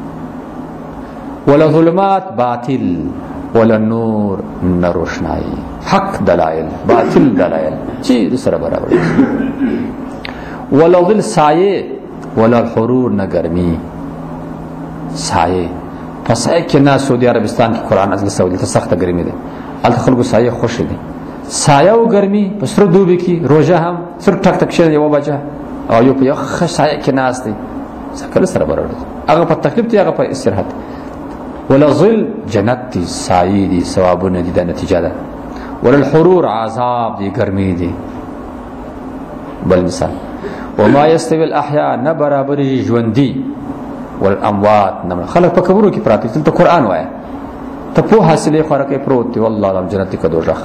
ولا ظلمات باطل ولا نور نروشنائی حق دلائل باطل دلائل چیز سره برابر ولا ظل سایه ولا الحرور نگرمی سایه پس اکی نا سعودی عربستان کی قرآن ازل سعودی تا سخت گرمی ده التا خلقو سایه خوش ده سایه و گرمی پس رو دوبی کی روژه هم سر ٹک ٹک شده یو بجا او یو پا یو خش سایه کی ناس ده سکل سره برابر ده اگه پا تکلیب تی اگه پا استراحت ولا ظل جنت دی سایه دی ثوابون دی دا نتیجه ده ولا الحرور عذاب دی گرمی دی بل مثال وما يستوي الاحياء نبرابر ژوندۍ والاموات نمړه خلک په قبرو کې پراته دي ته قران وایي ته په حاصله خورکه پروت دی والله العظیم جنت کې دوزخ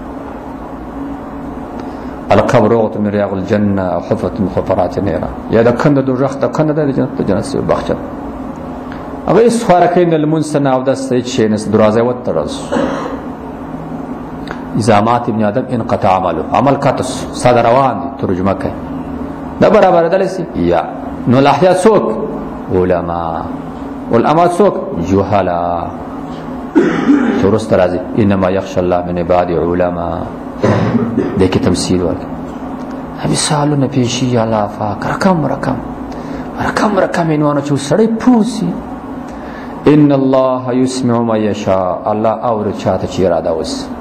القبر من رياض الجنه او حفره من حفرات النار یا د کند دوزخ د کند د جنت سره بخښه هغه اس خورکه نه المنسنا او د سید شینس دروازه وترز ازامات ابن ادم انقطع عمل کاتس صدر روان دي ترجمه کوي دا برابر دلسي یا نو الاحياء سوق علماء والامات سوق جهلا تورست راځي انما يخشى الله من عباد علماء د کی تمثيل ورک مثالونه پیشي یا الله فاک رقم انوانه چې سړی پوسی ان الله يسمع ما يشاء الله اور چاته چې اراده وس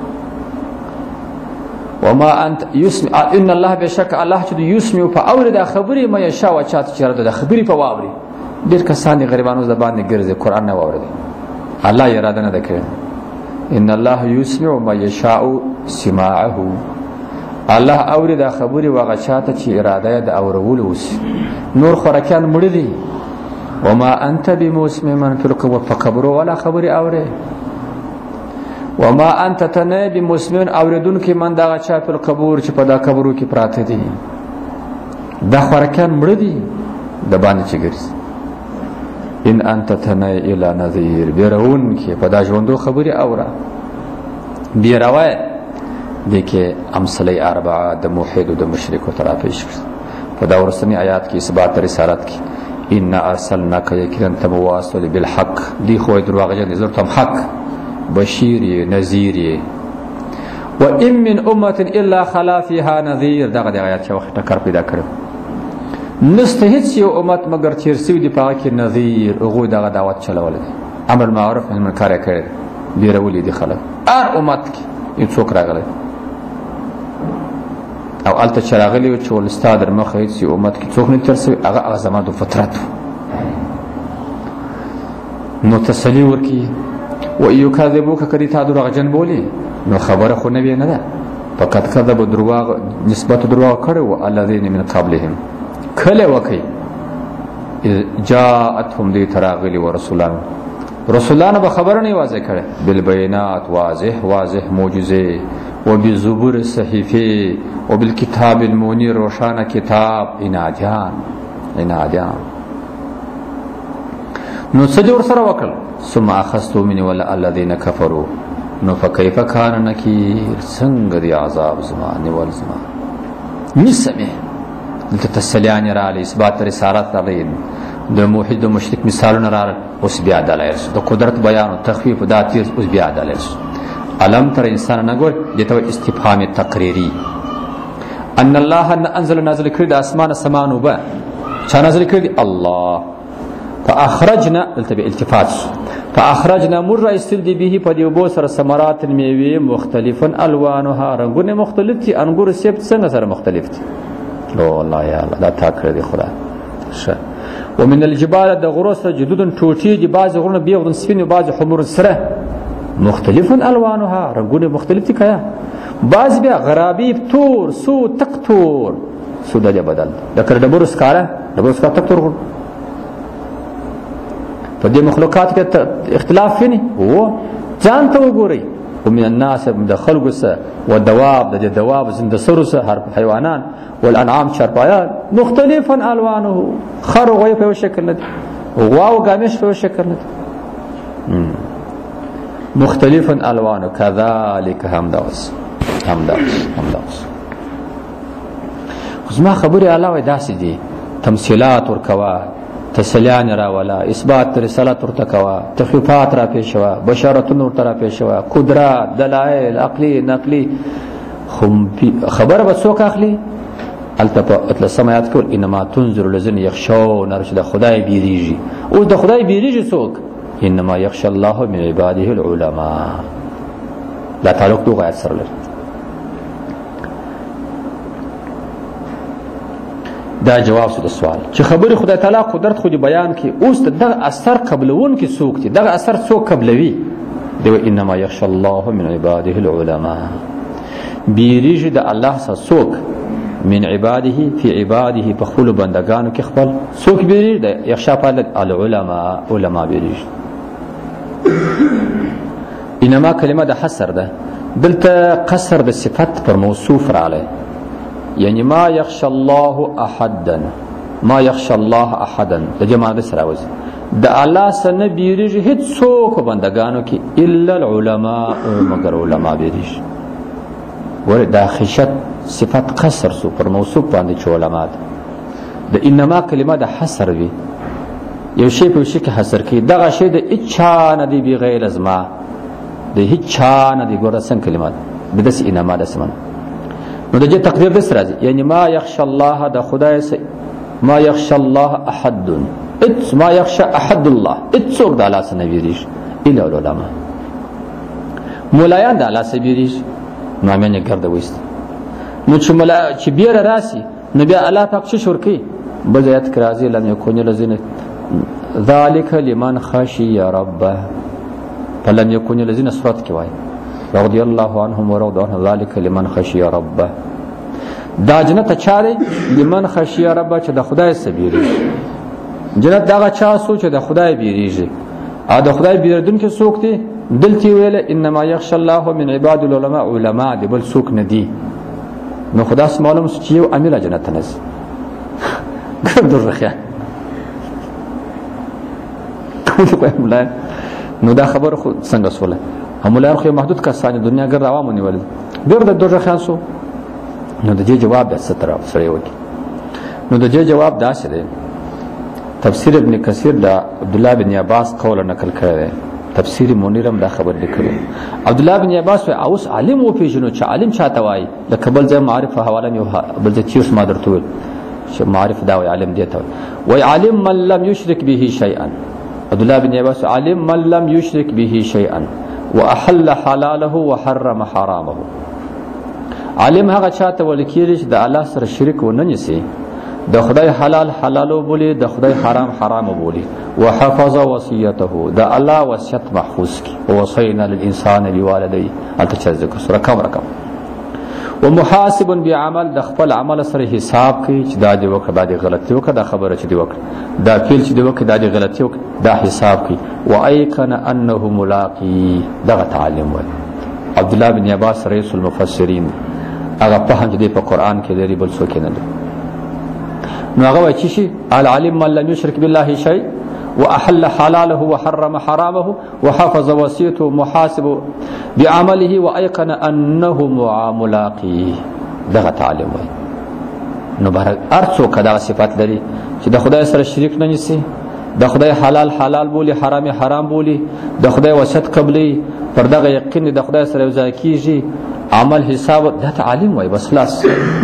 وما انت يسمع ان الله بشك الله چې يسمع په اور د خبري ما يشاء او چاته چې اراده د خبري په واوري ډیر کسان غریبانو زبان ګرځي قران نه واوري الله اراده نه وکړي ان الله يسمع ما يشاء سماعه الله اور د خبري واغه چاته چې اراده د اورول وس نور خرکان مړ دي وما انت بمسمع من في القبور فقبر ولا خبر اوره وما انت تنه بمسمع اوردون کې من دا چا په قبور چې په دا قبرو کې پراته دي دا خرکان مړ دي د باندې چې ګرځي ان انت تنه الى نذير بیرون کې په دا ژوندو خبري اوره بیروای د کې امثله اربعه د موحد او د مشرک او طرف پیش په دا ورسنی آیات کې اثبات رسالت کې ان ارسلناک یقینا تمواصل بالحق دی خو دروغجن زرتم حق بشیر نذیر و ان من امه الا خلا فيها نذير دغه آیات چې وخت ټکر پیدا کړ نسته هیڅ یو امت مگر چیر سی دی پاک کې نذیر هغه دغه دعوت چلول امر معروف نهی منکر کړي بیرولې دي خلک هر امت کې یو څوک راغلی او الته چراغلی چې ول استاد مخه هیڅ امت کې څوک نه ترسي هغه زمانه د فطرت نو تسلی ورکی و یکذبوک کدی تا دروغجن بولی نو خبره خو نه وینه ده فقط کذب دروغ نسبت دروغ کړو الذين من قبلهم کله وکي جاءتهم دی تراغلی رسولان به خبر نه واضح کړي بالبينات واضح معجزه وبزبور صحیفه وبالكتاب المنير روشان کتاب انادیان نو سجور سره وکړ ثم اخذتم من ولا الذين كفروا نو فكيف كان نكير څنګه دی عذاب زمان ول زمان نسمه دلته تسلیان را علی اثبات رسالت علی د موحد و مشرک مثالونه را اوس بیا دلایل د قدرت بیان او تخفیف د تیر اوس بیا دلایل علم تر انسان نه ګور دته استفهام تقریری ان الله نازل کړی د اسمان سمانو به چا نازل کړی الله فاخرجنا التفات فاخرجنا مر استل دی به په دیو بو سره ثمرات میوه مختلفا الوانها رنگونه مختلف دي انګور سیب څنګه سره مختلف دي لو الله یا الله دا تا کړی خدا شه ومن الجبال د غروس جدود ټوټي دي بعض غرونه بيض سپین او بعض حمر سره مختلف الوانها رنگونه مختلف دي کیا بعض بیا غرابی تور سو تقتور سو د بدل د کړه د برس کاره د برس کا تقتور په دې مخلوقات کې اختلاف فيني هو ځان ته وګورئ ومن الناس د خلق سه والدواب د دواب زنده سر سه هر حیوانات والانعام شرپایان مختلفا الوانه خر غوی په شکل نه واو قامش په شکل نه مختلفا الوانه كذلك همداس زما خبره علاوه داسې دي تمثيلات ورکوا تسلیان را ولا اثبات رسالت ورتکوا تخفیفات را پیشوا بشارت نور تر پیشوا قدرت دلائل عقلی نقلی خبر به څوک اخلي التفات السمايات کول انما تنذر الذين يخشون رشد خدای بیریږي او د خدای بیریږي څوک انما يخشى الله من عباده العلماء لا تعلق دو غایت سره لري دا جواب شو د سوال چې خبره خدای تعالی قدرت خو دې بیان کی اوس دغه اثر قبلون کی سوق دي دغه اثر څوک قبلوي دی انما يخشى الله من عباده العلماء بیریږي د الله څخه من عباده في عباده په خپل بندگانو کې خپل څوک بیریږي د یخشا په علماء بیریږي انما کلمه د حصر ده دلته قصر د صفت پر موصوف رااله یعنی ما یخشى الله احدا د جماعت سره وځي د الله سره بیریږي هیڅ څوک بندگانو کې الا العلماء مگر علماء بیریږي ور د خشت صفت قصر سو پر موصوف باندې چې علماء د انما کلمه د حصر وی یو شی په شي کې حصر کوي دغه شی د اچا نه دی بغیر ازما د هیڅ چا نه دی ګوره څنګه کلمات بدس انما د سمن نو د دې تقدیر دس راځي یعنی ما یخشى الله د خدای سي ما یخشى الله احد ما یخشى احد الله اتسوک د الله سره ویریش الا العلماء مولایان د الله سره ویریش نو مې ګرځي وست نو چې مولا چې بیر راسي نو بیا الله پاک څه شور کوي بزیات کرازي لم يكن الذين ذلك لمن خشي ربه فلم يكن الذين سورت کې وای رضي الله عنهم ورضوا عنه ذلك لمن خشي ربه دا جنت چاره لمن خشي ربه چې د خدای سبيري جنت دا چا سوچ د خدای بیریږي ا د خدای بیردون کې څوک دي دلته ویل انما يخشى الله من عباد العلماء علماء دي بل څوک نه دي نو خدا سم معلوم چې یو امیر جنت نه نس درخه کوم نو دا خبر خو څنګه سوله همولار خو محدود کسان دنیا ګر عوام نیول ډیر د دوه خاصو نو د دې جواب د ستر سره وکی نو د دې جواب دا شه تفسیر ابن کثیر دا عبد الله بن عباس قول نقل کړی تفسیر منیرم دا خبر لیکلی عبد الله بن عباس اوس عالم و پیژنو چې عالم چاته وای د قبل ځای معرفت حواله یو بل ځای چیرس ما درته چې معرفت دا وای عالم دی ته وای عالم من لم یشرک به شیئا عبد الله بن عباس عالم من لم یشرک به شیئا واحل حلاله وحرم حرامه عالم هغه چاته ولیکي چې د الله سره شرک ونه نیسي د خدای حلال حلالو بولی د خدای حرام حرامو بولی وحفظ وصیته د الله وصیت محفوظ کی وصینا للانسان بوالدی الته ذکر سره کم رقم ومحاسب بعمل د خپل عمل سره حساب کوي چې دا دی وکړه دا دی غلطي وکړه دا خبره چې دی وکړه دا فعل چې دی وکړه دا دی غلطي وکړه دا حساب کوي وايقن انه ملاقي دغه تعلم وای عبد الله بن عباس رئیس المفسرین هغه په هم دې په قران کې لري بل څوک نه دی نو هغه وای چې العلم من لم يشرك بالله شيء واحل حلاله وحرم حرامه وحفظ وصيته محاسب بعمله وايقن انه ملاقي دغه تعلم وای نو بهر ارڅو کدا صفات لري چې د خدای سره شریک نه نيسي د خدای حلال حلال بولی حرام حرام بولی د خدای وصیت قبلي پر دغه یقین د خدای سره وځي کیږي عمل حساب د تعلم وای بس خلاص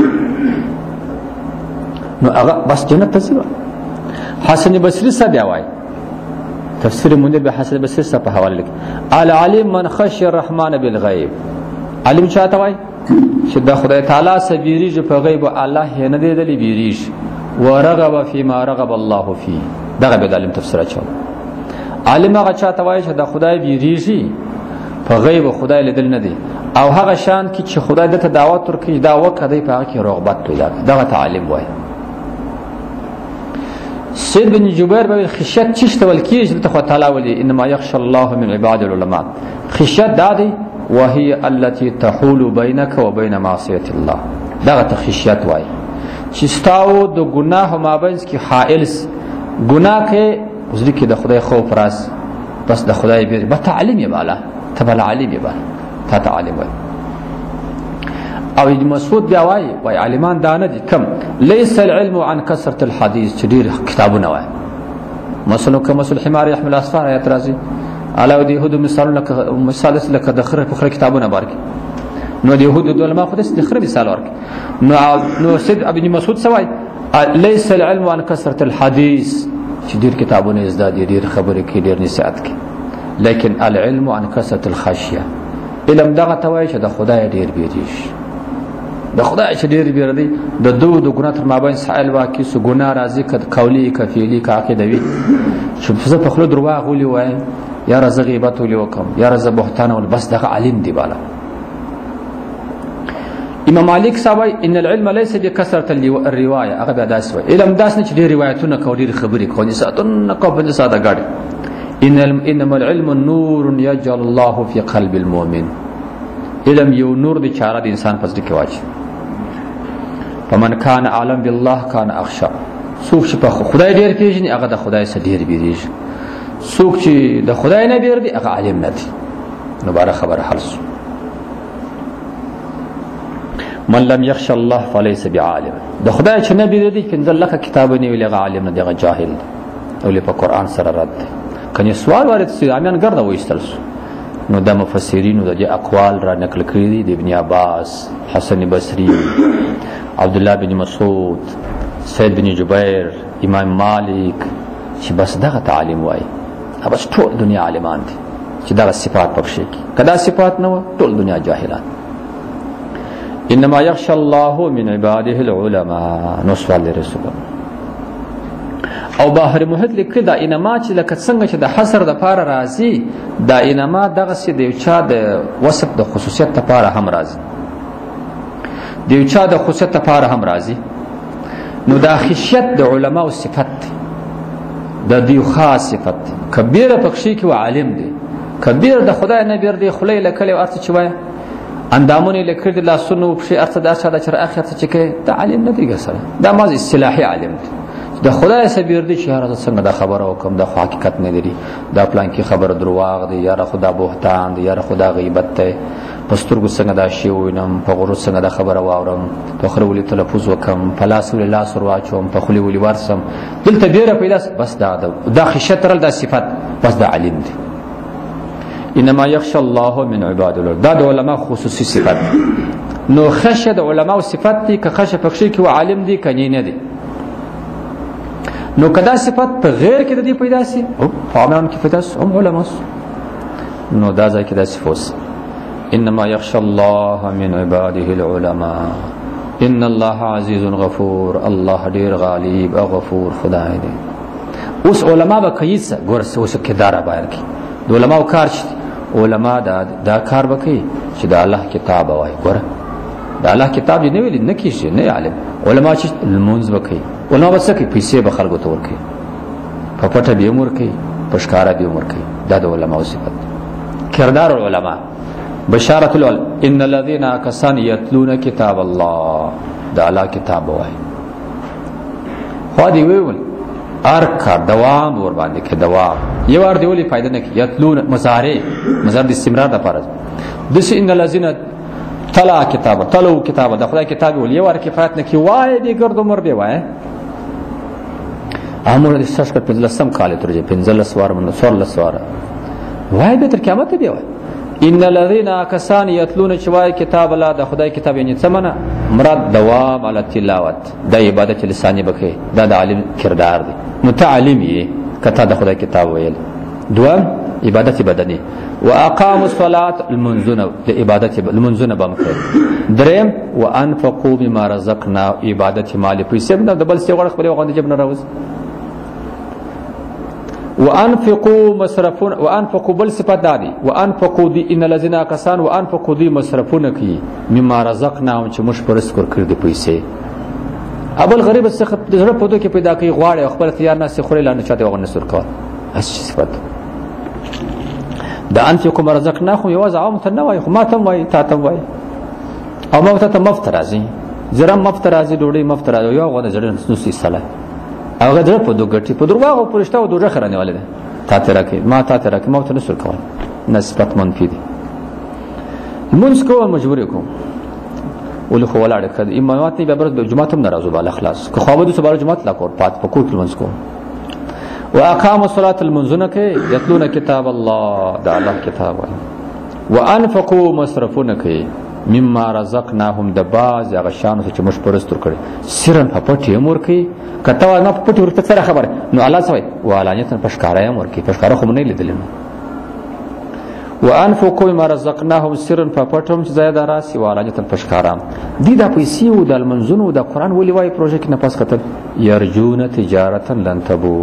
نو هغه بس جنت ته ځي حسن بصری صاحب وای تفسیر منیر به حسن بصری صاحب په حواله لیک العلم من خشي الرحمن بالغیب علم چاته وای چې د خدای تعالی سبیریږي په غیب الله نه دی دلی بیریږي ورغب فيما رغب الله فيه دغه به علم تفسیر چا علم هغه چاته وای چې د خدای بیریږي په غیب خدای لیدل نه دی او هغه شان کی چې خدای دته دعوت ورکړي دا وکړي په هغه کې رغبت پیدا دغه تعلم وای سید بن جبیر به خشیت چشتول کیږي ته تعالی ولي انما يخشى الله من عباد العلماء خشیت دادی وهي التي تحول بينك وبين معصيه الله دغه تخشیت وای چې ستاو د ګناه مابینس کې حائل ګناه کې وزري کې د خدای خوف راس بس د خدای به به تعلیم یې بالا تبل علیم یې بالا تا تعلیم وای او ابن مسعود بیا وای عالمان دانه دي کم ليس العلم عن كثرة الحديث چې ډیر کتابونه وای مثلا كمثل الحمار يحمل اسفار آیات راځي علاوه د يهود مثال لکه د خره په خره کتابونه بارک نو د يهود د علماء خو د خره مثال ورک نو سید ابن مسعود سوای ليس العلم عن كثرة الحديث چې ډیر کتابونه ازداد ډیر خبره کې ډیر نصيحت کې لیکن العلم عن كثرة الخشيه علم دغه توای چې د خدای ډیر بیریش د خدای چې ډیر بیردي د دوه د ګناه تر مابین سائل واکې سو ګناه راځي ک قولی ک فعلی ک عقیدوي چې څه په خلو درواغ ولي وای یا رز غیبت ولي وکم یا رز بهتان ول بس دغه علم دی بالا امام مالک صاحب ان العلم ليس بكثرة الروايه هغه داس وای علم داس نه چې ډیر روایتونه کو ډیر خبرې کو نه ساتون کو په ساده ګاډي انما العلم نور يجعل الله في قلب المؤمن علم یو نور دی چاره د انسان پس کې واچي فمن كان عالم بالله كان اخشى څوک چې په خدای ډیر پیژني هغه د خدای سره ډیر بیریږي څوک چې د خدای نه بیردي هغه عالم نه دی نو بار خبر حل سو من لم يخشى الله فليس بعالم د خدای چې نه بیردي پنځه لکه کتابونه ویل هغه عالم نه دی هغه جاهل دی ولې په قرآن سره رد دی. کنې سوال وارد سي امیان ګرده وایستل سو نو د مفسرینو د دې اقوال را نقل کړي دي د ابن عباس، حسن بصری، عبدالله بن مسعود، سید بن جبیر، امام مالک، چې بس دغه تعلیم وایي. بس ټول دنیا عالمان دي چې دغه صفات پکښې کې. کدا صفات نه و ټول دنیا جاهلان. انما یخشى الله من عباده العلماء. نو سوال لري رسول او بحر محیط لیکل دا انما چې لکه څنګه چې د حصر د پاره راځي، دا انما دغه سي د چا د وصف د خصوصیت د پاره هم راځي، د چا د خصوصیت د پاره هم راځي. نو دا خشیت د علماء صفت د دیو خاص صفت کبیره پکښې کې و عالم دی، کبیر د خدای نه بیر دی، خلی لکلی او ارڅ چې وایه اندامونه لکړي د لاسونو پښې ارڅ دا چا د چر اخر څه چې کوي دا عالم نه دی ګسره، دا ماز اصطلاحي عالم دی. د خدای سبیر دی چې یاره څنګه دا خبره وکم، دا خو حقیقت نه لري، دا پلان کې خبر دروغ دی، یاره خدا بهتان دی، یاره خدا غیبت دی، په سترګو څنګه دا شی وینم، په غرو څنګه دا خبره واورم، په خره ولې تلفظ وکم، په لاس ولې لاس ور واچوم، په خولې ولې ورسم، دلته ډېره پیدا بس دا خشیت رل دا صفت بس دا علم دی. انما یخشى الله من عباد الله، دا د علما خصوصي صفت. نو خشیه د علما صفت دی که خشیه پکښې کې و عالم دی کني نه دی. نو کدا صفت په غیر کې د دې پیدا سي او په عامان کې پیدا سي هم علما نو دا ځای کې دا صفوس. انما یخشى الله من عباده العلماء ان الله عزیز غفور. الله ډیر غالب او غفور خدای دی. اوس علما به کیسه ګورس اوس کې دارا بایر کې د علما کار شي، علما دا کار وکي چې د الله کتاب وای. ګوره د الله کتاب نه ویل نه کیږي نه عالم. علما چې المنز وکي علما بس کې پیسې به خلکو ته ورکي، په پټه به عمر کوي، په ښکارا به عمر کوي. دا د علما صفت. کردار العلماء بشارت العلماء ان الذين كسان يتلون كتاب الله. دا الله کتاب وای. خو دی ویل ارکا دوام ور باندې کې دوام یو ور دی ولي فائدہ نه کې یتلون مضارع د استمرار د پاره دس ان الذين تلا کتاب تلو کتاب د خدای کتاب ول یو ور کفایت نه کې وای دی ګرد عمر دی وای امر د سش په لسم کال ترجه 15 وار من 16 وار وای به تر قیامت دی وای. ان الذين كسان يتلون چوای کتاب الله د خدای کتاب یعنی څمنه مراد دوام علی تلاوت د عبادت لسانی بکې دا د عالم کردار دی. متعلم یې کته د خدای کتاب ویل. دوام عبادت بدنی واقام الصلاه المنزونه د عبادت المنزونه بمکه. دریم وانفقوا مما رزقنا عبادت مال پیسې د بل څه غړ خپل وغند جبن راوز. وانفقوا مصرفون وانفقوا بل صفات دادي وانفقوا دي ان الذين كسان وانفقوا دي مصرفون کی مما رزقناهم چې مش پرس کور کړ دي پیسې. ابل غریب څخه د زړه په دوه کې پیدا کوي غواړي خپل اختیار نه سخوري لانه چاته وغن سر کا اس صفات. د انفقوا رزقناهم یواز عام ته نه وای خو ما تم وای تا تم وای او ما ته مفترازي زرم مفترازي ډوړي مفترازي یو غو د زړه نسي صلاح هغه در په دوګټي په درواغو پرشته او دوجه خرانه والده تا ته راکې ما تا ته راکې ما ته نسر کول نسبت منفي دي. منځ کو مجبور کوم ول خو ولاړ کړه امامات نه به برد جمعه هم ناراضو بل اخلاص که خو به د صبر جمعه لا کور پات په کوټ منځ کو واقام الصلاه المنزنه کې یتلون کتاب الله دا الله کتاب وانفقوا مصرفون کې مما رزقناهم د باز هغه شان چې مش پرستور کړي سرن په پټي امور کې کته نه پټي ورته سره خبره نو الله سوي والانیتن پشکارای امور کې پشکار خو نه لیدل نو وانفقوا مما رزقناهم سرن په پټم چې زیاده راسي والانیتن پشکارام دي د پیسې او د منزون او د قران ولي وای پروژه کې نه پاس کتل يرجون تجارتا لن تبو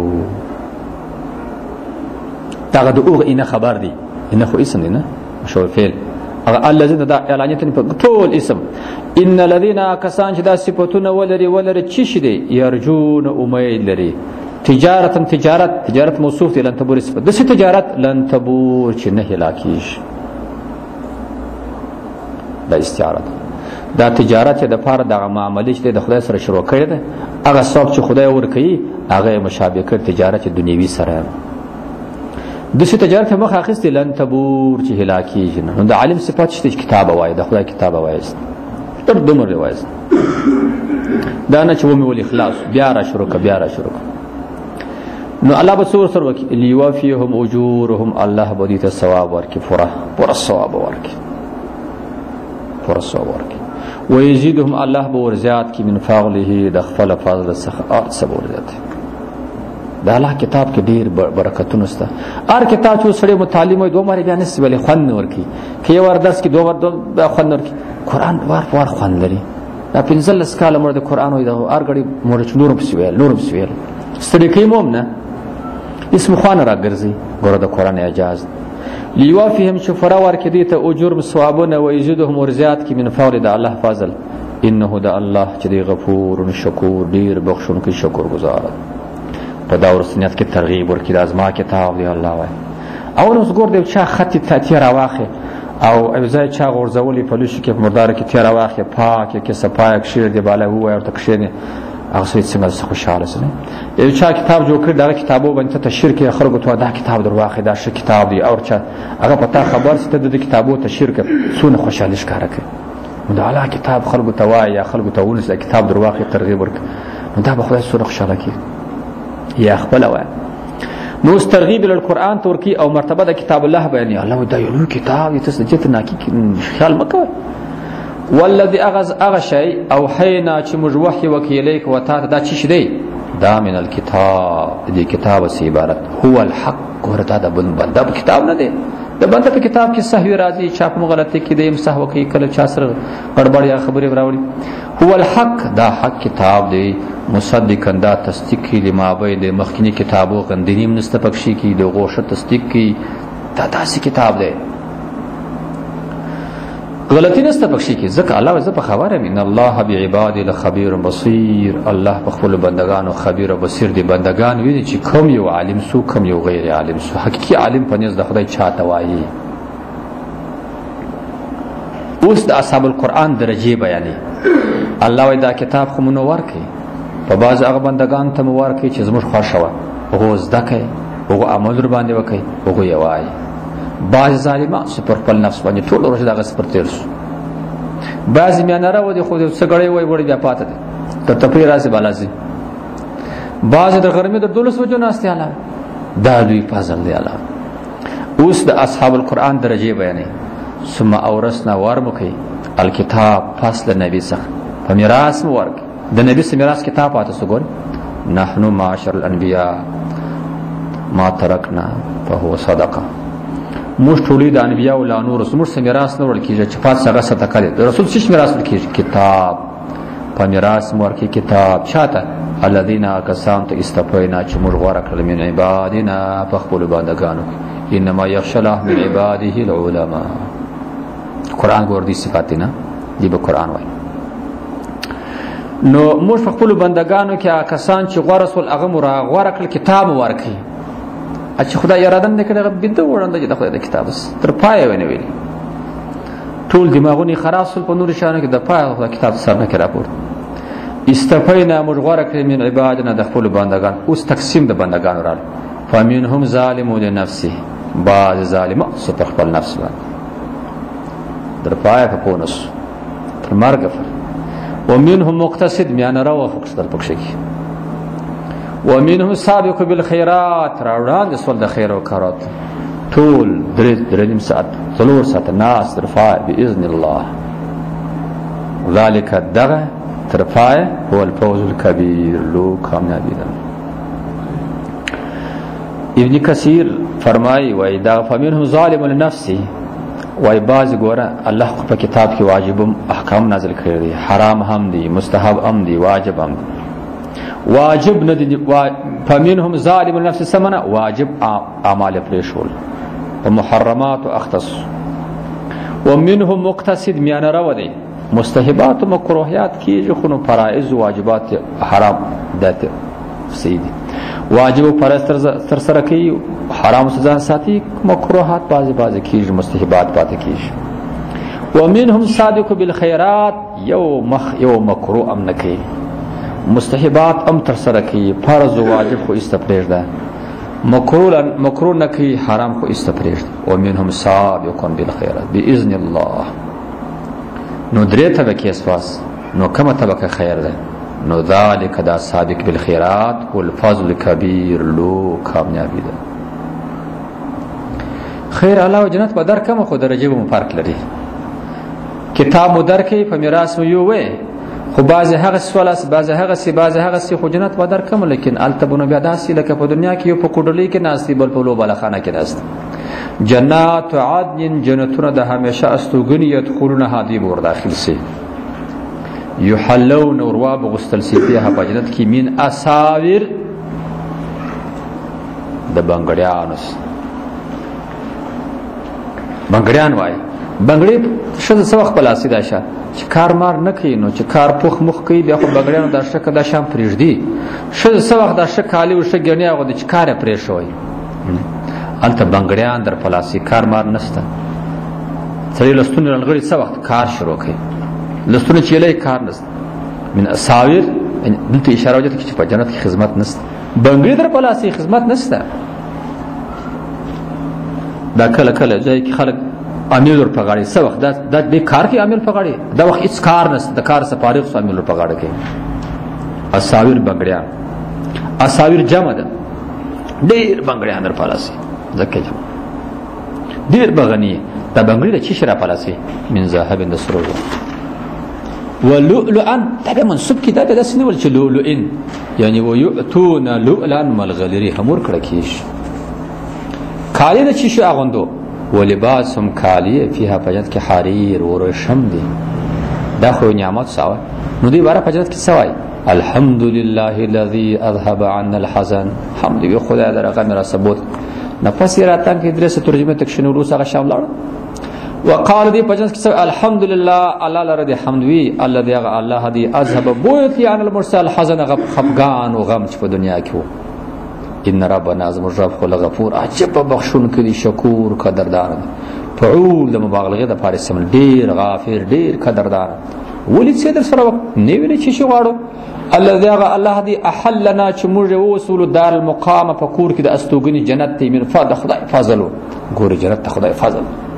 داغه د اوغ اینه خبر دی اینه خو اسم دی نه شو فعل الذين دا اعلانیتن په ټول اسم ان الذين کسان چې دا صفاتونه ولري چی شي دي يرجون امید لري تجارت موصوف دي لن تبور صفات د تجارت لن تبور چې نه هلاکیش دا استعاره دا تجارت د پاره د معاملې چې د خدای سره شروع کړي ده هغه ثواب چې خدای ورکړي هغه مشابه کړ تجارت دنیوي سره د څه تجارت مخ اخیستي لن تبور چې هلاکی جن نو د عالم صفات شته کتاب وای د خدای کتاب وای تر دومره روایت دا نه چې و مې ول اخلاص بیا را شروع نو الله به څور سره وکي لیوفیهم اجورهم الله به دې ته ثواب ورکي پورا ثواب ورکي پورا ثواب ورکي ويزيدهم الله به ورزيات کی من فضله د خپل فضل څخه صبر زیات دا الله کتاب کې ډیر برکتونه سته هر کتاب چې سړی متعلم وي دوه مری بیان نسی ولی خوان ورکی کې ور درس کې دوه خوان ورکی قران وار خوان لري دا پنځل سکاله مر د قران وي دا هر غړي مور نورم سویل ستړي کې مومنه اسم خوان را ګرځي ګوره د قران اعجاز لیوافهم شفرا ورکې دي ته اجر ثوابونه و یزيدهم ورزيات کی من فضل د الله فضل انه د الله چې دی غفور شکور ډیر بخښونکی شکر گزار په دا ورسنیت کې ترغیب ورکې د ازما کتاب دی الله وای او نو زګور دی چې خط تاتیر واخه او ابزای چا غورځولې په لوش کې مردار کې تیر واخه پاک کې صفایک شیر دی بالا هو ورته کښینه هغه څنګه خوشاله سره یو چا کتاب جوړ کړ دا کتابو باندې تشریح کې خلکو ته دا کتاب درواخه دا ش کتاب دی او چا هغه پتا خبر ست د کتابو تشریح کې څونه خوشاله ښکارا کوي دا الله کتاب خلکو ته وای یا خلکو ته ونس کتاب درواخه ترغیب ورک دا به خدای سره خوشاله کی یا خپل وای نو ترغیب ال قران ترکی او مرتبه د کتاب الله بیان الله دا یو کتاب ته چې ناکی خیال مکه والذي اغشي او حينا چې موږ وحي وکیلیک وتا دا چی شدی دا من الكتاب دې کتاب سی عبارت هو الحق ورته دا بنده کتاب نه دی د بنده په کتاب کې صحیح راځي چاپ غلطي کې دیم صحو کوي کله چا سره گڑبڑ یا خبره راوړي هو الحق دا حق کتاب دی مصدقا دا تصدیق کی لما بین مخکنی کتابو غندنیم نستپکشی کی د غوشه تصدیق کی دا داسې کتاب دی غلطی نسته پکشي کې ځکه الله زه په خبره مين الله بعباد الخبير بصير الله په خپل بندگانو خبير او بصير دي بندگان ویني چې کوم یو عالم سو کوم یو غیر عالم سو حقيقي عالم په نزد خدای چاته وایي اوس د اصحاب القرآن درجه بیانې الله وای دا کتاب خو منور کوي په باز هغه بندگان ته منور کوي چې زموږ خوښه هغه زده کوي هغه عمل ور باندې وکړي هغه یې وایي بعض ظالمان سپر خپل نفس باندې ټول ورځ دغه سپر تیر شو بعض میانه را ودی خو څګړې وای وړي بیا پاتې ته تپری راځي بالازي بعض د غرمه د 12 بجو ناشته اعلی دا دوی فضل دی اعلی اوس د اصحاب القرآن درجه بیانې ثم اورثنا ورمکي الكتاب فصل نبی څخه په میراث مو ورک د نبی سره میراث کتاب پاتې سګور نحنو معاشر الانبیاء ما ترکنا فهو صدقه موږ ټولې د انبیاء او نور موږ سره میراث نه ورکیږي چې پات څنګه صدقه دي رسول څه میراث ورکیږي کتاب په میراث ورکی کتاب چاته الذين كسانت استفینا چې موږ غوړه کړل من عبادنا په خپل بندگانو انما يخشى الله من عباده العلماء قرآن ګور دي صفاتنا دی به قرآن وای نو موږ په خپل بندگانو کې کسان چې غوړه رسول هغه غوړه کړل کتاب ورکی چې خدای اراده نه کړي بده وړاندې د خدای د کتاب تر پای ونه ویلي ټول دماغونی خراب سول په نور شانه کې د پای د کتاب سره نه کړه پور استفینا مجغره کړي من عبادنا د خپل بندگان اوس تقسیم د بندگان را فمنهم ظالم لنفسه بعض ظالم سپر خپل نفس باندې در پای په پونس تر مرګ ومنهم مقتصد میانه راو فکس در پکشي ومنهم سابق بالخيرات راوړان د سول د خیر او کارات ټول درې ساعت څلور ساعت ناس رفع باذن الله ذلك الدغه ترفع هو الفوز الكبير لو کامیابی ده ابن کثیر فرمایي وای دا فمنهم ظالم لنفسه وای باز ګوره الله په کتاب کې واجب احکام نازل کړی دي حرام هم دي مستحب هم دي واجب هم دي واجب ندی فمنهم ظالم النفس سمنا واجب اعمال پریشول ومحرمات اختص ومنهم مقتصد میانه رو دی مستحبات و مکروهیات کیږي خو فرائض و واجبات حرام دته سیدی واجب و فرض تر سره کوي حرام سزا ساتي مکروهات بعضی کیږي مستحبات پاتې کیږي ومنهم صادق بالخيرات یو مکروه ام نکي مستحبات ام تر سره کی فرض و واجب خو استفریج ده مکروه نکی حرام خو استفریج ده ومنهم سابقون بالخيرات باذن الله نو درې طبقه اساس نو کومه طبقه خیر ده نو ذالک دا صادق بالخیرات والفضل کبیر لو کامیابی ده. خیر الله او جنت په درکمه خو درجه به فرق لري. کتاب مو درکې په میراث مو یو وې خو بعضې هغه سولاس بعضې هغه سي خو جنت به درکم، لیکن هلته به نو بیا داسې لکه په دنیا کې یو په کوډلۍ کې ناست دي بل په لو بالخانه کې ناست. جنات عدن جنتونه د همیشه استوګنې یدخلونها دوی به ورداخل سي. یحلون وروا به غوستل سي فیها په جنت کې من اساور د بنګړیانو. بنګړیان وایي بنګړي ښځه څه وخت په لاسي دا شه چې کار مار نه کوي نو چې کار پوخ مخ کوي بیا خو بنګړیانو دا ښه که دا شام پرېږدي. ښځه څه وخت دا ښه کالي و ښه ګڼې اغوندي چې کار یې پرېښوی. هلته بنګړیان در په لاسي کار مار نشته. سړی لستونې رنغړي څه وخت کار شروع کوي، لستونې چیلی کار نشته. من اساور دلته اشاره وجد چې په جنت کې خدمت نشته، بنګړي در په لاسي خدمت نشته. دا کله کله ځای کې خلک امیل ور په غاړې څه وخت دا دې کار کې امیل په غاړې دا وخت هېڅ کار نشته، د کار څه فارغ شو امیل ور په غاړه کې. اساور بنګړیان، اساور جمع ده، ډېر بنګړیان در په لاسي ځکه جمع ډېر بغني. دا بنګړي د چی شي را په لاسي؟ من ذهب د سرو زرو. ولؤلؤا دا بیا منصوب کې دا بیا داسې نه ول چې لؤلؤن یعنې ویؤتون لؤلؤا ملغلري هم ورکړه کېږي. کالي د چی شي اغوندو ولباسهم کالیه فیها په جنت کې حریر ورشم دی. دا خو نعمت ساوه نو دی باره په جنت کې سوای الحمدلله الذي اذهب عنا الحزن. حمد وی خدای در هغه میرا ثبوت نفس راتان کې درسه ترجمه تک شنو روس هغه شام لاړ. وقال دی په جنت کې سوای الحمدلله الله لره دی حمد وی الذي الله دی اذهب بوت عن المرسل حزن خفقان او غم چې په دنیا کې وو. ان ربنا زموږ رب خو لغفور عجب بخښونکی دی شکور قدردان دی. فعول د مبالغې دپاره استعمال ډېر غافر ډېر قدردان. ولې څه در سره نه ویلې چې شي غواړو الذي الله دی احلنا چې موږ ووصولو دار المقام په کور کې د استوګنې جنت دی من فضل خدای فضلو. ګورې جنت ته خدای فضل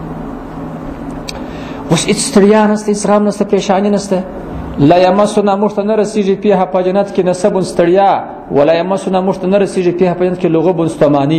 اوس هېڅ ستړیا نشته، اسرام نشته، پریشاني نشته. لا یمسنا موږ ته نه رسېږي فیها په جنت کې نصب ستړیا ولا یمسنا موږ ته نه رسېږي فیها په جنت کې لغوب ستوماني.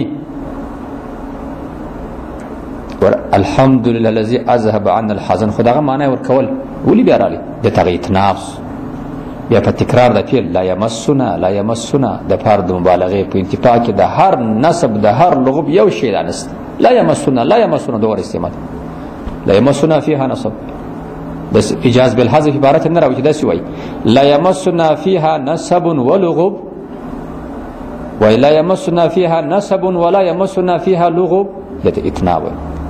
الحمدلله الذي اذهب عنا الحزن خو دغه معنی ورکول ولې بیا راغلی د تغه اتناف بیا په تکرار د فعل لا یمسنا د پاره د مبالغې په انتفاع کې د هر نسب د هر لغوب یو شی دانست. لا یمسنا دوه استعمال لا یمسنا فيها نصب بس اجاز بالحذف عبارت نه راوځي داسې وای لا یمسنا فيها نسب ولغوب ولا يمسنا فيها نسب ولا يمسنا فيها لغوب اتناب.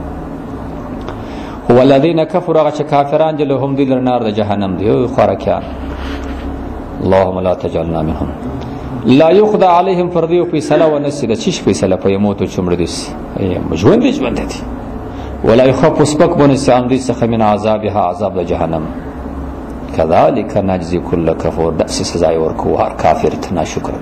هو الذين كفروا كافران جلهم دي نار جهنم دي خورکیان. اللهم لا تجعلنا منهم. لا يخضع عليهم فردي فيصله ونسل چش فيصله فيموت چمړدس ژوند دي ولا يخاف سبق بنس عمري سخ من عذابها عذاب جهنم. كذلك نجزي كل كفور دأس سزا ورکو هر کافر تنا شکرت.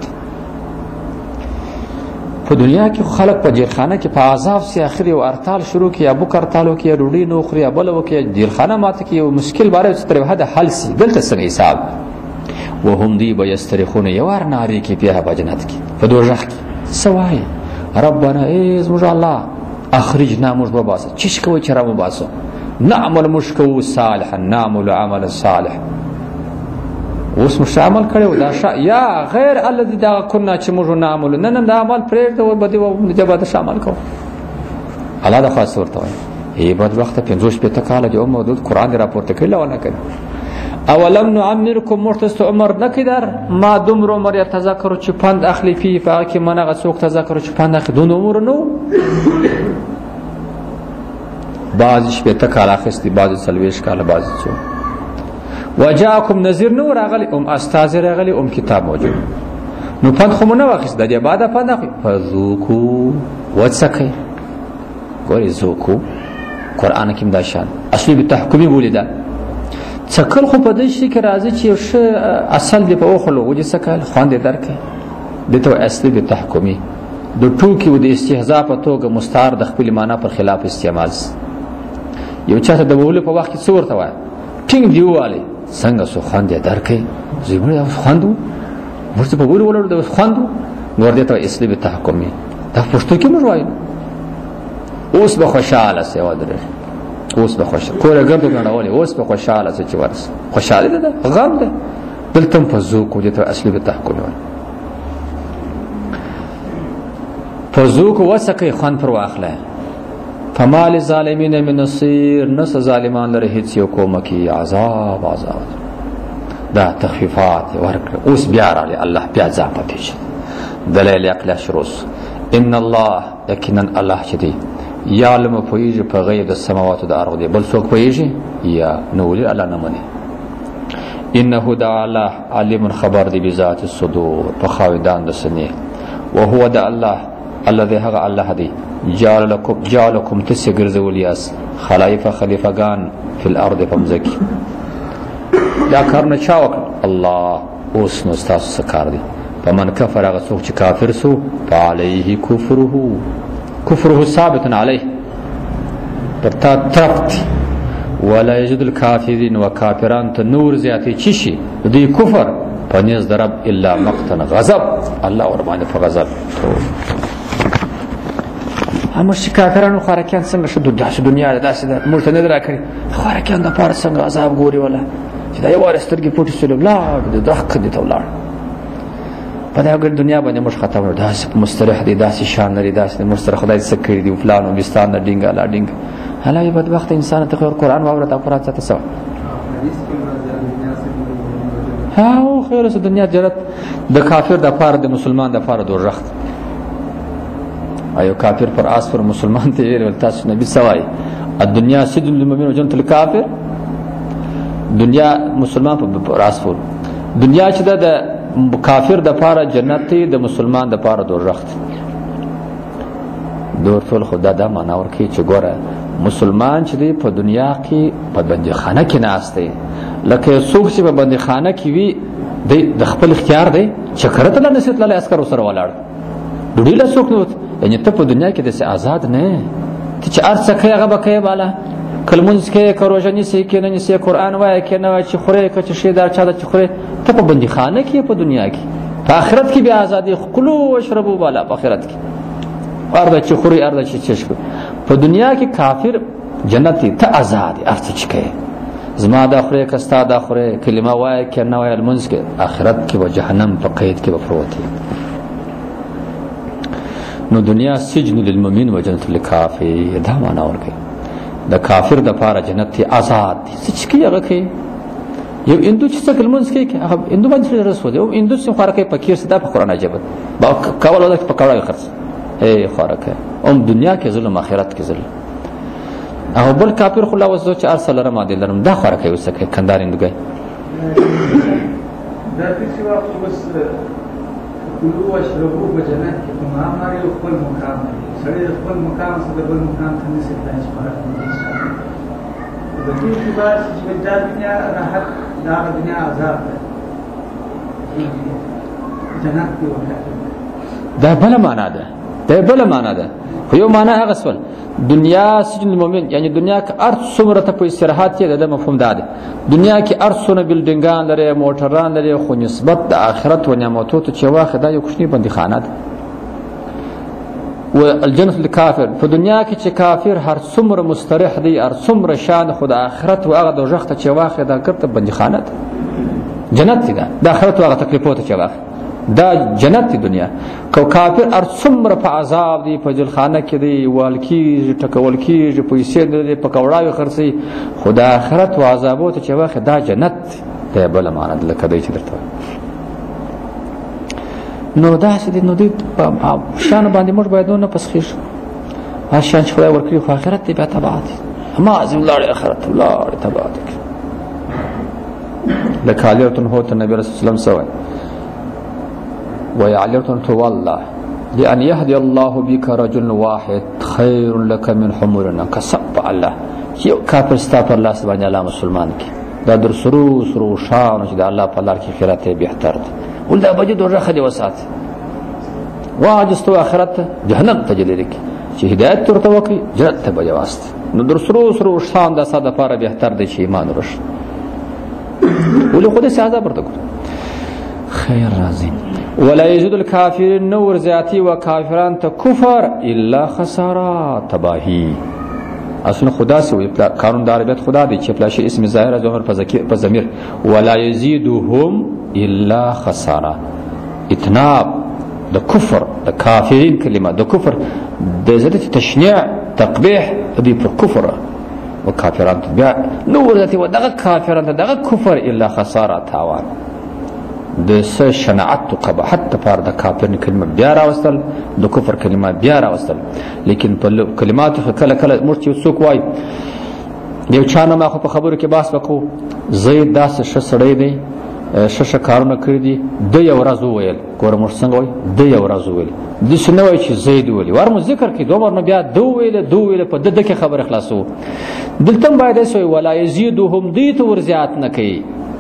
په دنیا کې خلک په جیرخانه کې په عذاب سي اخري او ارتال شروع کی ابو کرتالو کې ډوډۍ نو خوري بل وکي جیرخانه ماته کې یو مشکل باره تر حد حل سي دلته څنګه حساب وهم دی بيسترخون یوار ناری کې په جنت کې په دوزخ کې سوای ربنا ایز مج الله اخرجنا مجبا باسه چش کوي چې را مو باسه نعمل مشکو صالحا نعمل عمل صالح اوس مش عمل کړو دا یا غیر الذي دا كنا چې موږ نعمل نه دا عمل پرېږده او بده و جبا د شامل کو الله دا خاص ورته وي ای بد وخت 55 کال د عمر د قران راپورته کړل ونه کړ اولم نعمركم مرتست عمر نکدر ما دمر عمر يتذكر چې پند اخلي فی فاکه منغه څوک تذکر چې پند اخلي دون عمر نو بعض شپته کال اخستي بعض سلويش کال بعض څو وجاءكم نذير نو راغلی استاد راغلی کتاب موجود نو پند خو نه واخست د بعد پند اخلي فذوقو وڅکه ګوري ذوقو قران کې مداشان اصلي بتحکمی بولیدا څکل خو په دې شي کې راځي چې یو څه اصل دی په اوخلو وجه څکل خواندې درکې دته اصلي به تحکمی د ټوکی و د استهزاء په توګه مستعار د خپل معنا پر خلاف استعمال یو چاته د وولو په وخت کې څورته وای ټینګ دیواله څنګه سو خواندې درکې زیبره خواندو ورته په ګورو ولر د خواندو نور دې ته اسلام تحکمي دا پښتو کې موږ وایو اوس به خوشاله سي ودرې اوس به خوشاله کور ګرځو غنولې اوس به خوشاله سي چې ورس خوشاله ده غم ده دلته په ذوق دې ته اسلام تحکمي په ذوق وسکه خوان پر واخله فمال ظالمین من نصير نس ظالمان لره هیڅ یو کومکی عذاب دا تخفیفات ورکړه اوس بیا راغلی الله بیا ځا پاتې دلیل عقل شروس ان الله یقینا الله چې دی یعلم فویج په غیب د سماوات او د ارض بل څوک فویج یا نو الله نه مني انه تعالی علیم خبر دی بذات الصدور په خاوندان د سنې وهو د الله الذي هغه الله دی جعلكم تسګرځولیاس خلائف خلیفگان فی الارض فمزکی دا کارونه چا وکړ الله اوس نو تاسو سکار دی فمن کفر هغه څوک چې کافر سو فعليه كفره ثابت عليه پرتا ترفت ولا يجد الكافرين وكافران تنور زیاتی چشي دی کفر پنځ درب الا مقتن غضب الله ور باندې فغضب امر کافرانو خارکیان څنګه شو داسې دنیا داسې مرته نه راکړي خارکیان د پاره څنګه عذاب ګوري ولا چې دا یو ورسترګي پټ سول لا د دخ دي تولار په دا ګر دنیا باندې مش ختم داسې مسترح دي داسې شان لري داسې مسترح خدای سکري دي فلان او بستان د ډینګ لا ډینګ هلاي بدبخت انسان ته قرآن واورت افراد ته سو هاو خیر اس دنیا جنت د کافر د پاره د مسلمان د پاره دوزخ ایو کافر پر آس پر مسلمان ته ویل تاسو نبی سوای الدنيا سجن للمؤمن وجنة الكافر دنیا مسلمان پر آس پر دنیا چې د کافر د پاره جنت دی د مسلمان د پاره دوزخ دور ټول خدا دا معنا ورکي چې ګوره مسلمان چې دی په دنیا کې په بندیخانه کې ناشته لکه څوک چې په بندیخانه کې وي د خپل اختیار دی چې کرته له نسیت له عسكر سره ولاړ ډوډۍ له څوک نو یعنی ته په دنیا کې د آزاد نه ته چې ارڅ کوي هغه به کوي بالا کلمونځ کوي کروژنی سي کې نه سي قران وایي کې نه چې خوره کې چې شي دار چا د خوره ته په بندیخانه کې په دنیا کې په آخرت کې به ازادي خلو وشربو بالا په آخرت کې ارده چې خوري ارده چې چشک په دنیا کې کافر جنتی ته آزاد ارڅ چې کوي زما د خوره کستا د خوره کلمه وایي کې نه وایي المنځ کې آخرت کې به جهنم په قید کې به پروت نو دنیا سجن للمؤمن و جنت للکافر دا معنا ورکي د کافر د پاره جنت آزاد دي څه کی هغه کې یو اندو چې څه کلمونس کې هغه اندو باندې رسو دی او اندو څه خارکه پکیر صدا په قران عجب با کول ولا په کړه خرڅ اے خارکه دنیا کې ظلم آخرت کې ظلم هغه بل کافر خلا وسو چې ارسل رما دي لرم دا خارکه وسکه کندار اندګي دا چې وخت بس کلو واشربو بجنت کې په معاملې خپل مقام سړی خپل مقام سره بل مقام ته نشي تلای فرق نه د دې چې باز چې د دنیا راحت دا دنیا عذاب ده جنت کې وکړه دا بل معنا ده خو یو معنا هغه سول دنیا سجن المؤمن یعنی دنیا کې ارث څومره ته په استراحت کې د مفهوم ده دنیا کې ارثونه بلډینګان لري موټران لري خو نسبت د آخرت و نعمتو ته چې واخه دا یو کوچنی بندیخانه ده و الجنه للکافر په دنیا کې چې کافر هر څومره مستریح دی هر څومره شان خو د آخرت و هغه دوزخ ته چې واخه دا ګرته بندیخانه ده جنت دی د آخرت هغه تکلیفات چې واخه دا جنت دی دنیا کو کافر ار څومره په عذاب دی په جلخانه کې دی والکی ټکول کی پیسې دی په کوړاوي خرسي خدا آخرت او عذابات چې واخه دا جنت دی بل معنا لکه دی چې درته نو دا چې نو دی شان باندې موږ باید نه پسخیش شان چې خدای ورکړي خو آخرت دی به تبعات ما ازم لار آخرت لار تبعات لکه علیتون هو ته نبی رسول الله صلی الله ويعلرتن والله لأن يهدي الله بك رجل واحد خير لك من حمر كسب الله یو کافر ستاپ الله سبحانه الله مسلمان کی دا در سرو شان چې الله په لار کې خیرات بهتر ده ول دا بجد ورخه دی وسات واجستو اخرت جهنم تجلیک چې هدایت ترته وکي جنت ته بجواست نو در سرو شان د ساده لپاره بهتر دی چې ایمان ورش ول خو دې ساده پرته خیر راځي. ولا یزيد الکافرین نور زیاتی و کافران ته کفر الا خسارا تباهی. اصلا خدا سوی قانون د عربیت خدا دی چې پلاشي اسم ظاهر ظاهر په ضمیر ولا یزيدهم الا خسارا. اتناب د کفر د کافرین کلمه د کفر د زړه تشنیع تقبیح دی پر کفر و کافران بیا نور ذاتی و دغه کافران دغه کفر الا خسارا تاوان. د س شناعت و قباحت لپاره د کافر کلمه بیا راوستل د کفر کلمه بیا راوستل. لیکن په کلمات کله کله مرچ څوک وای یو چانه ما خو په خبرو کې باس وکړو زید داس ش سړی دی ش کارونه کړی دي د یو ورځ وویل ګوره موږ څنګه وای د یو ورځ وویل د څه نه وای چې زید ویلی ورمو ذکر کې دوه ورنه بیا دو ویل په د کې خبر خلاصو. دلته باید سوی ولا یزيدهم دیت ور زیات نه کوي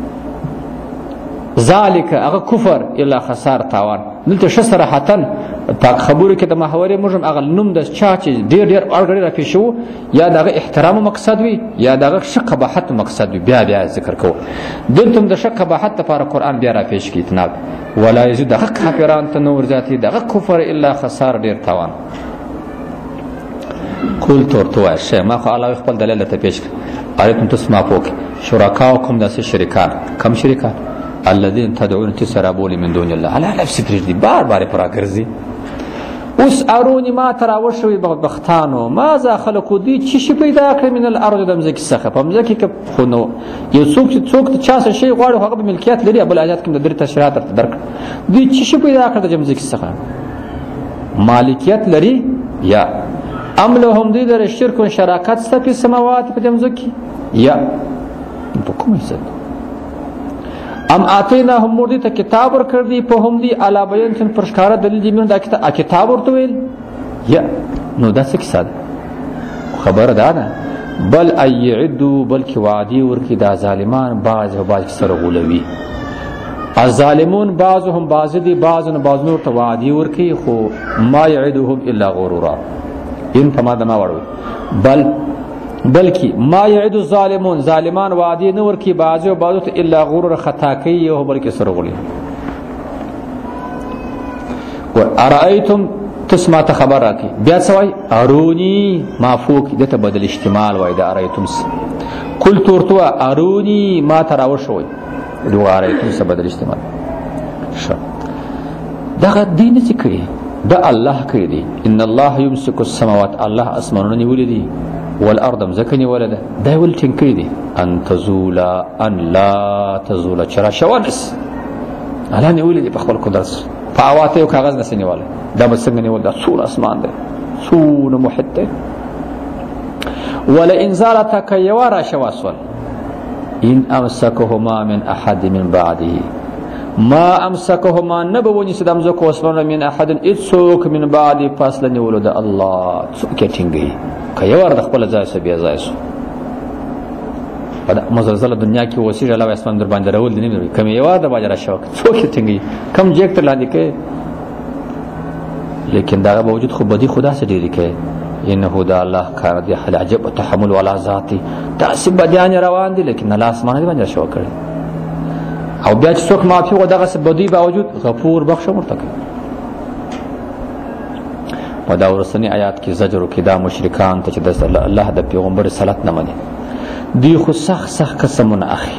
ذالک هغه کفر الا خسار تاوان. دلته ش صراحتن پاک خبرو کې د محورې موږ هغه نوم د چا چې ډیر اړګړی را پیښو یا دغه احترام مقصد وي یا دغه ش قباحت مقصد وي بیا ذکر کوو. دلته د ش قباحت لپاره قران بیا را پیښ کی اتناب ولا یزيد دغه کافرانو ته نور ذاتی دغه کفر الا خسار ډیر تاوان. قول تورتوا شه ما خو علاوه خپل دلیل ته پیښ اړتم تسمع پوک شرکاءکم داسې شریکان کم شریکان الذين تدعون تسرابون من دون الله على نفس پرېږدي بار پرا ګرځي. اوس ارونی ما تراوشوي بختانو ماذا خلقو دي چې شي پیدا کړ من الارض د مځکې څخه په مځکې کې خو نو یو څوک ته چا څه شي غواړي هغه ملکیت لري ابل آیات کې د درې تشریحات درک دي چې شي پیدا کړ د مځکې څخه مالکیت لري یا ام لهم دي در شرک و شراکت ست په سماوات په مځکې یا په کومه څه ام آتیناهم موردی ته کتاب ورکړ دی په هم دی علا بیان تن پرشکاره دلیل دی من دا کتاب ورته ویل یا نو دا څه کیسه خبر ده بل ایعدو بلکې وعدی ورکی دا ظالمان بعض سره غولوي الظالمون بعضهم بعض دی بعضن بعض نور ته وعدی ورکی خو ما یعدهم الا غرورا ان فما دما وړو بلکې ما یعد الظالمون ظالمان وعده نه ورکی بعضو بعضو ته الا غرور خطا کوي او بلکې سرغولي. و ارایتم تسمع ته خبر راکي بیا سوای ارونی مافوق دته بدل احتمال وای دا ارایتم قل تورتوا ارونی ما تراوشوي دو ارایتم څه بدل احتمال ش دغه دین څه کوي دا الله کوي دي ان الله يمسك السماوات الله اسمانونه نیولې دي والارض مزکنی ولده دا ول ټینګی دي ان تزولا ان لا تزولا چر شوانس الا نیولې دي په خپل قدرت په اواته یو کاغذ نسنی واله دا بسنګ نیول دا سور اسمان ده سور محیط ده ولا انزالتك يوارا شواسول ان امسكهما من احد من بعده ما امسكهما نبوني سدام زکو اسمان من احد اتسوک من بعد فاصله نیولو ده الله څوک ټینګي کيوار د خپل ځای سه بیا ځای سو په مزلزله دنیا کې وسیله الله اسمان در باندې راول دي نه کوم یوار د باجر شوک څوک ټینګي کم جیک تر لاندې کې لیکن دا باوجود خو بدی خدا سے ډیری کې انه دا الله کار دی حل عجب تحمل ولا ذاتی تاسب بدیان روان دي لیکن الله اسمان دی باندې شو کړی او بیا چې څوک معافي و دغه بدی باوجود غفور بخښ مرتکب. و دا ورسنی آیات کې زجر کې دا مشرکان ته چې د الله د پیغمبر رسالت نه مني دی خو سخت قسمونه اخلي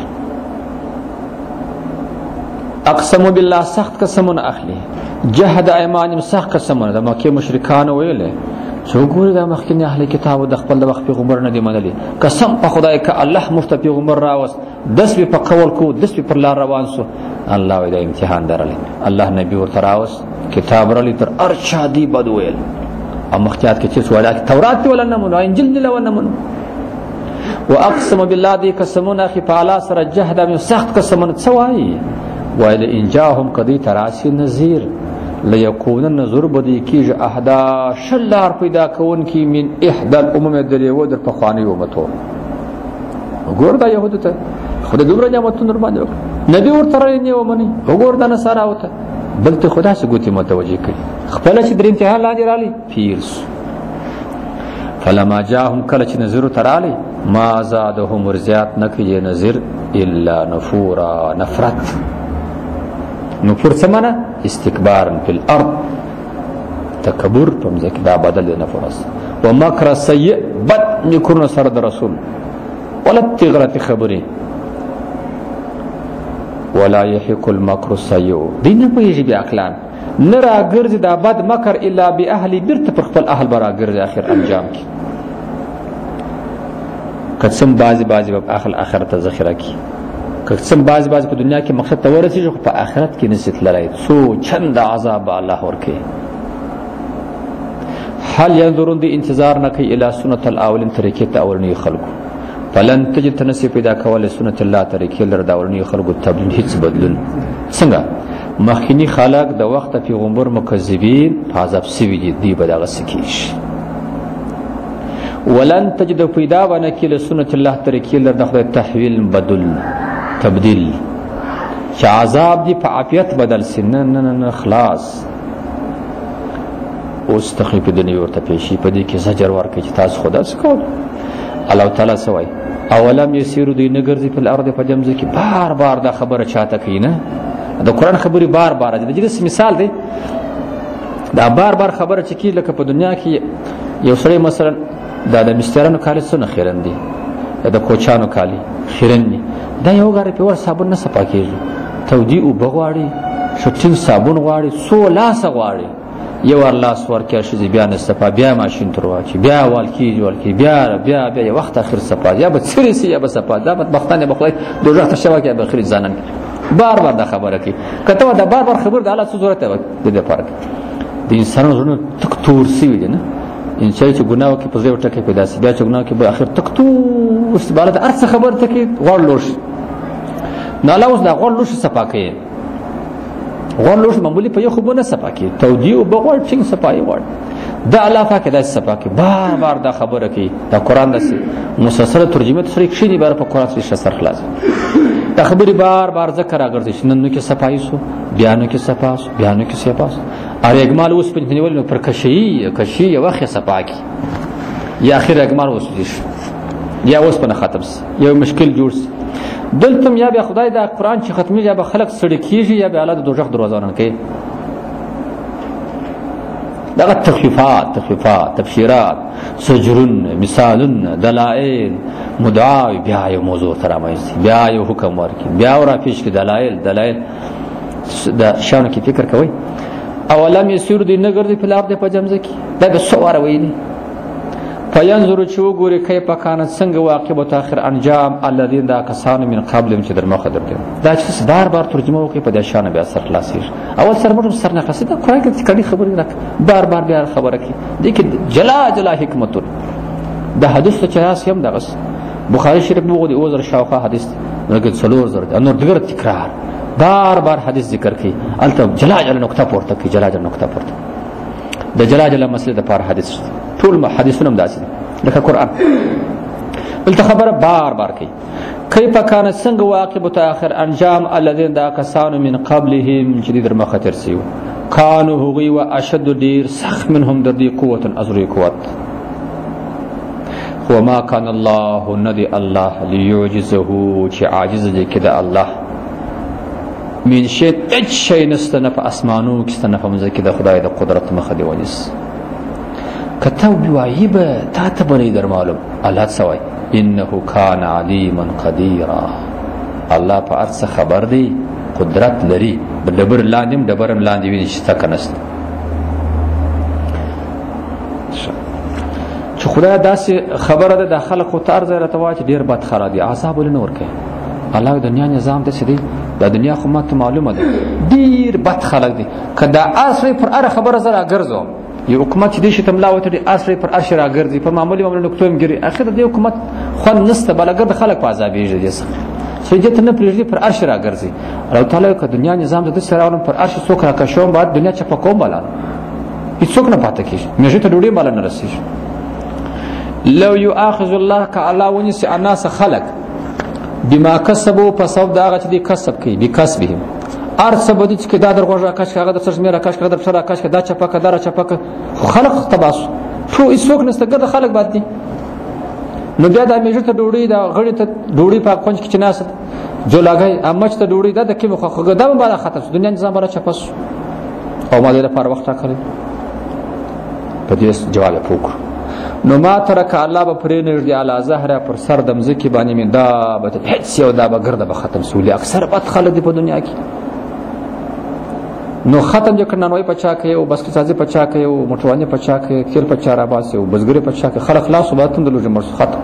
اقسم بالله سخت قسمونه اخلي جهد ايمانهم سخت قسمونه د مکه مشرکان ویل څو ګوري د مخکنی اهل کتاب د خپل د وخت پیغمبر نه دی منلي قسم په خدای ک الله مفت پیغمبر راوس دس په قول کو دس په لار روان سو الله وی د امتحان درلې الله نبی ورته راوس کتاب رلی تر ارشا دی بدویل او مختیات کې چې سوال تورات ولا نه مونږ انجیل دی ولا نه مونږ واقسم بالله دی قسمونه اخي تعالی سره جهد من سخت قسمونه څوای وایل ان جاءهم قضی تراسی نذیر ليكون النذر بدی کیج احدا شلار پیدا کون کی من احدى الامم دلیو در پخوانی امتو وګور دا يهود ته خدای دومره نعمتونه باندې نبی ورته نه ومني وګور دا نصارا وته بلته خدا سے ګوتی متوجه کړي خپل چې در امتحان لاندې رالي پیرس فلما جاءهم کله چې نذر ترالی ما زادهم ورزيات نکي نذر الا نفورا نفرت نفور څه معنا استکبارا فی الارض تکبر په مځکه دا بدل دی نفور است و مکر سیء بد میکرونه سره د رسول ولا تغلط خبرې ولا يحق المكر السيء دین په یی بیا عقلان نه راګرځي دا بد مکر الا باهل برت پر خپل اهل برا ګرځي اخر انجام کی قسم بعضی په آخرت ذخیره کی قسم بعضی په دنیا کې مقصد ته ورسیږي خو په آخرت کې نسیت لري سو چند عذاب الله ورکه هل ينظرون دي انتظار نه کوي الی سنت الاولین طریقې ته اولنی خلقو فلن تجد تنسی پیدا کول سنت الله طریقې لر دا اولنی خلقو تبدیل هیڅ بدلون څنګه مخکینی خلق د وخت پیغمبر مکذبین عذاب سوي دي بدغه سکیش ولن تجد پیدا ونکل سنت الله طریقې لر د خدای تحویل بدل تبدیل چې عذاب دی په عافیت بدل سن نه خلاص اوس تخریب د نیو ورته پیشي په دې کې زجر ورکړي چې تاسو خدا سکو الله تعالی سوای اولم یسیرو دی نګرځي په الارض په جمزه کې بار بار دا خبره چاته کوي نه د قران خبري بار بار د جلس مثال دی دا بار بار خبره چکی لکه په دنیا کې یو سړی مثلا د مسترانو کالی سونه خیرن دي د کوچانو کالی خیرن دي دا یو غاره په ور صابون نه صفا کیږي تودی او بغواړي شټین صابون غواړي سو لاس غواړي یو الله سور کې شي بیا نه صفا بیا ماشین تر واچي بیا والکی بیا یو وخت اخر صفا یا به سری یا به صفا دا بدبختانه بخلای دوه ته شوا کې به اخر ځانن بار بار دا خبره کوي کته دا بار بار خبر د الله څه ضرورت دی د فرق د انسانانو تک تور سی وي نه انسان چې ګناه کوي په ځای ټکه پیدا سي بیا چې ګناه کوي به اخر تک تور سباله ارڅ خبر ته کوي غوړ لوش نه الله اوس دا غوړ لوش صفا کوي غوړ لوش معمولی په یو خو نه صفا کوي تودی او بغوړ څنګه صفای وړ دا الله پاک دا صفا کوي بار بار دا خبره کوي دا قران د مسلسل ترجمه سره کښینی بار په قران سره سر خلاص دا خبري بار بار ذکر راګرځي نن کې صفای سو بیانو کې صفاس بیانو کې صفاس اره اجمال اوس په نیول نو پر کشي یو وخت صفا کی یا اخر اجمال اوس دي یا اوس په ختم یو مشکل جوړ دلته یا به خدای دا قران چې ختمي یا به خلق سړی کیږي یا به الله د دوزخ دروازه نه کوي دا تخفیفات تبشیرات سجرن مثالن دلائل مدعا بیا یو موضوع ترامایسي بیا یو حکم ورکی بیا ورا پیش کې دلائل دا شاونه کې فکر کوي اولم یسیر دی نګر دی په لار دی په جمزه کې دا سواره ویني فینظر چې وګوري کیف کان څنګه واقع تاخر انجام الذين دا کسان من قبل چې در مخه درته دا چې بار بار ترجمه وکي په د شانه بیا سر خلاصي اول سر موږ سر نه خلاصي دا قران کې کړي خبرې راک بار بار بیا خبره کوي دي کې جلا حکمت دا حدیث چې راس هم دغه بخاری شریف موږ د اوزر شاوخه حدیث لکه څلور زره انور دغه تکرار بار بار حدیث ذکر کوي الته جلا نقطه پورته کوي جلا نقطه پورته د جلا مسله د پار حدیث ټول حدیثونه هم داسې لکه قران بل خبره بار بار کوي کیف کان څنګه واقع اخر انجام الذين دا کسان من قبلهم شدید مخاطر سیو کانوا هغوی و اشد دیر سخت منهم در دی قوت ازری قوت هو ما کان الله ندی الله لیعجزه چې عاجز دی کده الله من شی اچ شی نستنه په اسمانو کې ستنه په مزه کې د خدای د قدرت مخه دی ونیس کته وایبه تا ته بری در معلوم الله سوای انه کان علیما قدیرا الله په ارڅ خبر دی قدرت لري دبر لاندې دبرم لاندې ویني چې تکنست چې خدای داسې خبره ده د خلکو تر ځای راته واچ ډیر بد خرا دي عذاب ولنه ورکه الله د دنیا نظام ته سدي د دنیا خو ماته معلومه ده ډیر بد خلک دي کدا اصلي پر اره خبره زرا ګرځو یو حکومت دې شته ملاوت دي اصلي پر ارش را ګرځي په معمولی نقطوم ګری اخر دې حکومت خو نسته بلګر د خلک په عذاب یې دي سجدت نه پریږدي پر ارش را ګرځي الله تعالی ک دنیا نظام د سراولم پر ارش څوک را کښوم بعد دنیا چ په کوم بالا هیڅوک نه پاتې کیږي مې ته ډوډۍ بالا نه رسیږي لو یؤاخذ الله کعلا ونس الناس خلق بما کسبوا فسبب دا غچ دي کسب کوي بکسبهم ارسه بدی چې دا درغه کاش هغه د سر میرا کاش هغه د سر کاش دا چپک دا چپک خلق تباس ټو هیڅوک نسته ګد خلق باندې نو بیا د میجر ته ډوډۍ دا غړي ته ډوډۍ په کونج کې چناست جو لګای امچ ته ډوړي دا د کې مخه دا به بالا ختم دنیا نظام بالا چپس او ما دې لپاره وخت راکړي په دې جواب پوک نو ما ترک الله به پرې نږدې اعلی زهره پر سر د مزکی باندې من دا به هیڅ یو دا به ګرده به ختم سولي اکثر بد خلک په دنیا کې نو ختم جو کرنا نوې پچا کوي او بس سازي پچا کوي او موټوانه پچا کوي تیل پچا را باسي او بزګری پچا کوي خلک خلاص وباتون د لوجه مرس ختم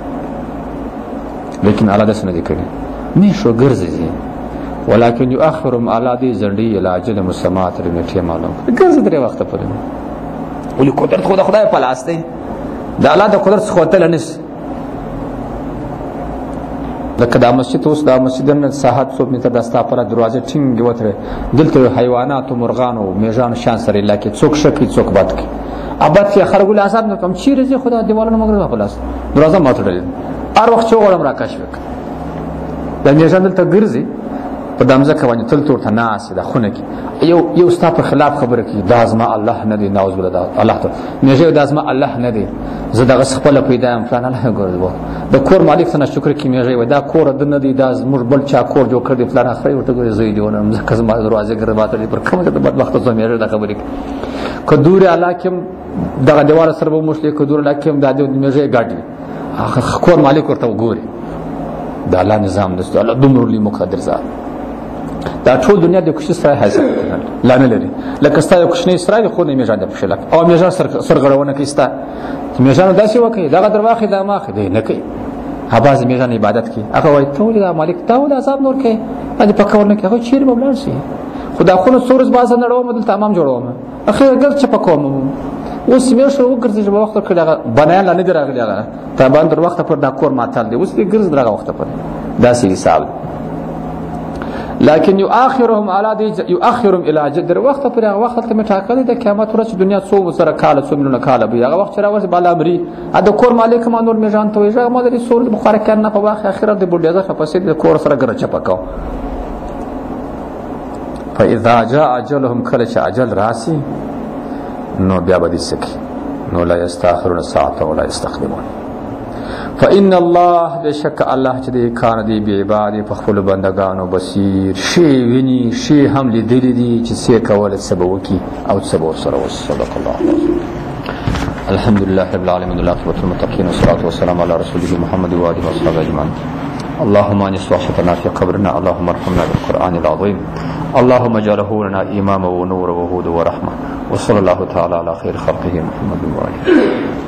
لیکن الله د سن دي کوي نه شو ګرځي ولكن يؤخرهم على دي زندي الاجل مسمات رنټه معلوم ګرځي درې وخت پرې ولي قدرت خدای په لاس دی دا الله د قدرت خوتل نس لکه دا مسجد اوس دا مسجد نن ساحت 100 متر د ستا پر دروازه ټینګ وتره دلته حیوانات او مرغان او میژان شان سره لکه څوک شکی څوک بد کی ابد کې خرګول عذاب نه کم چیرې زه خدا دیوالونو مگر په لاس دروازه ماتړل هر وخت چوغړم راکاش وک د میژان دلته ګرځي په دامزه کوي تل تور ته ناس د خونه کې یو ستا په خلاف خبره کوي دا ازما الله نه دی نعوذ بالله الله ته میژه دا ازما الله نه دی زه دغه خپل پیدا ام فلان الله ګورځو د کور مالک څنګه شکر کې میژه وای دا کور د نه دی دا زموږ بل چا کور جوړ کړی فلان اخري ورته ګورې زوی دیونه زکه زما دروازه ګرځاته پر کومه د بدبخت زو میژه د خبرې کدور علاکم دغه دیوال سره به مشلې کدور علاکم د میژه ګاډي کور مالک ورته وګوري دا الله نظام دسته الله دومره لوی مقدر ذات دا ټول دنیا د کوشش سره حاصل لا نه لري لکه ستا یو کوشنی اسرائیل خو نه میژان د پښلک او میژان سرغړونه کوي ستا میژان داسې وکي دا غدر واخې دا ماخې دی نه کوي هباز میژان عبادت کوي هغه وای ټول دا مالک ته ول عذاب نور کوي اځ پکور نه کوي چیر مبلار شي خدا خو سورز باز نه ډوم دل تمام جوړوم اخر ګل چ پکوم اوس مې شو وګرځي چې وخت کړه بنایان نه دی راغلی هغه ته باندې در وخت پر دا کور ماتل دی اوس دې ګرځ درغه وخت پر داسې حساب لكن يؤخرهم على دي يؤخرهم الى اجل وقت پر هغه وخت ته مټاکل د قیامت ورځ دنیا څو سره کال څو مليونه کال به هغه وخت راوځي بالا امري د کور مالک ما نور میژان ته ویژه ما د سورت بخاری کنه په واخ اخرت د بوډیزه خپسې د کور سره ګر چپکاو فاذا جاء اجلهم کل اجل راسي نو بیا به دي سکی نو لا يستاخرون ساعه ولا يستقدمون فإن الله بشك الله چې د کان دی به عباد په خپل بندگانو بصیر شی ویني شی هم لیدلی دي چې څه کول سبب کی او سبب سره صدق الله الحمد لله رب العالمين والعاقبة للمتقين والصلاة والسلام على رسوله محمد وآله وصحبه أجمعين اللهم انس وحشتنا في قبرنا اللهم ارحمنا بالقرآن العظيم اللهم اجعله لنا إماما ونورا وهدى ورحمة وصلى الله تعالى على خير خلقه محمد وآله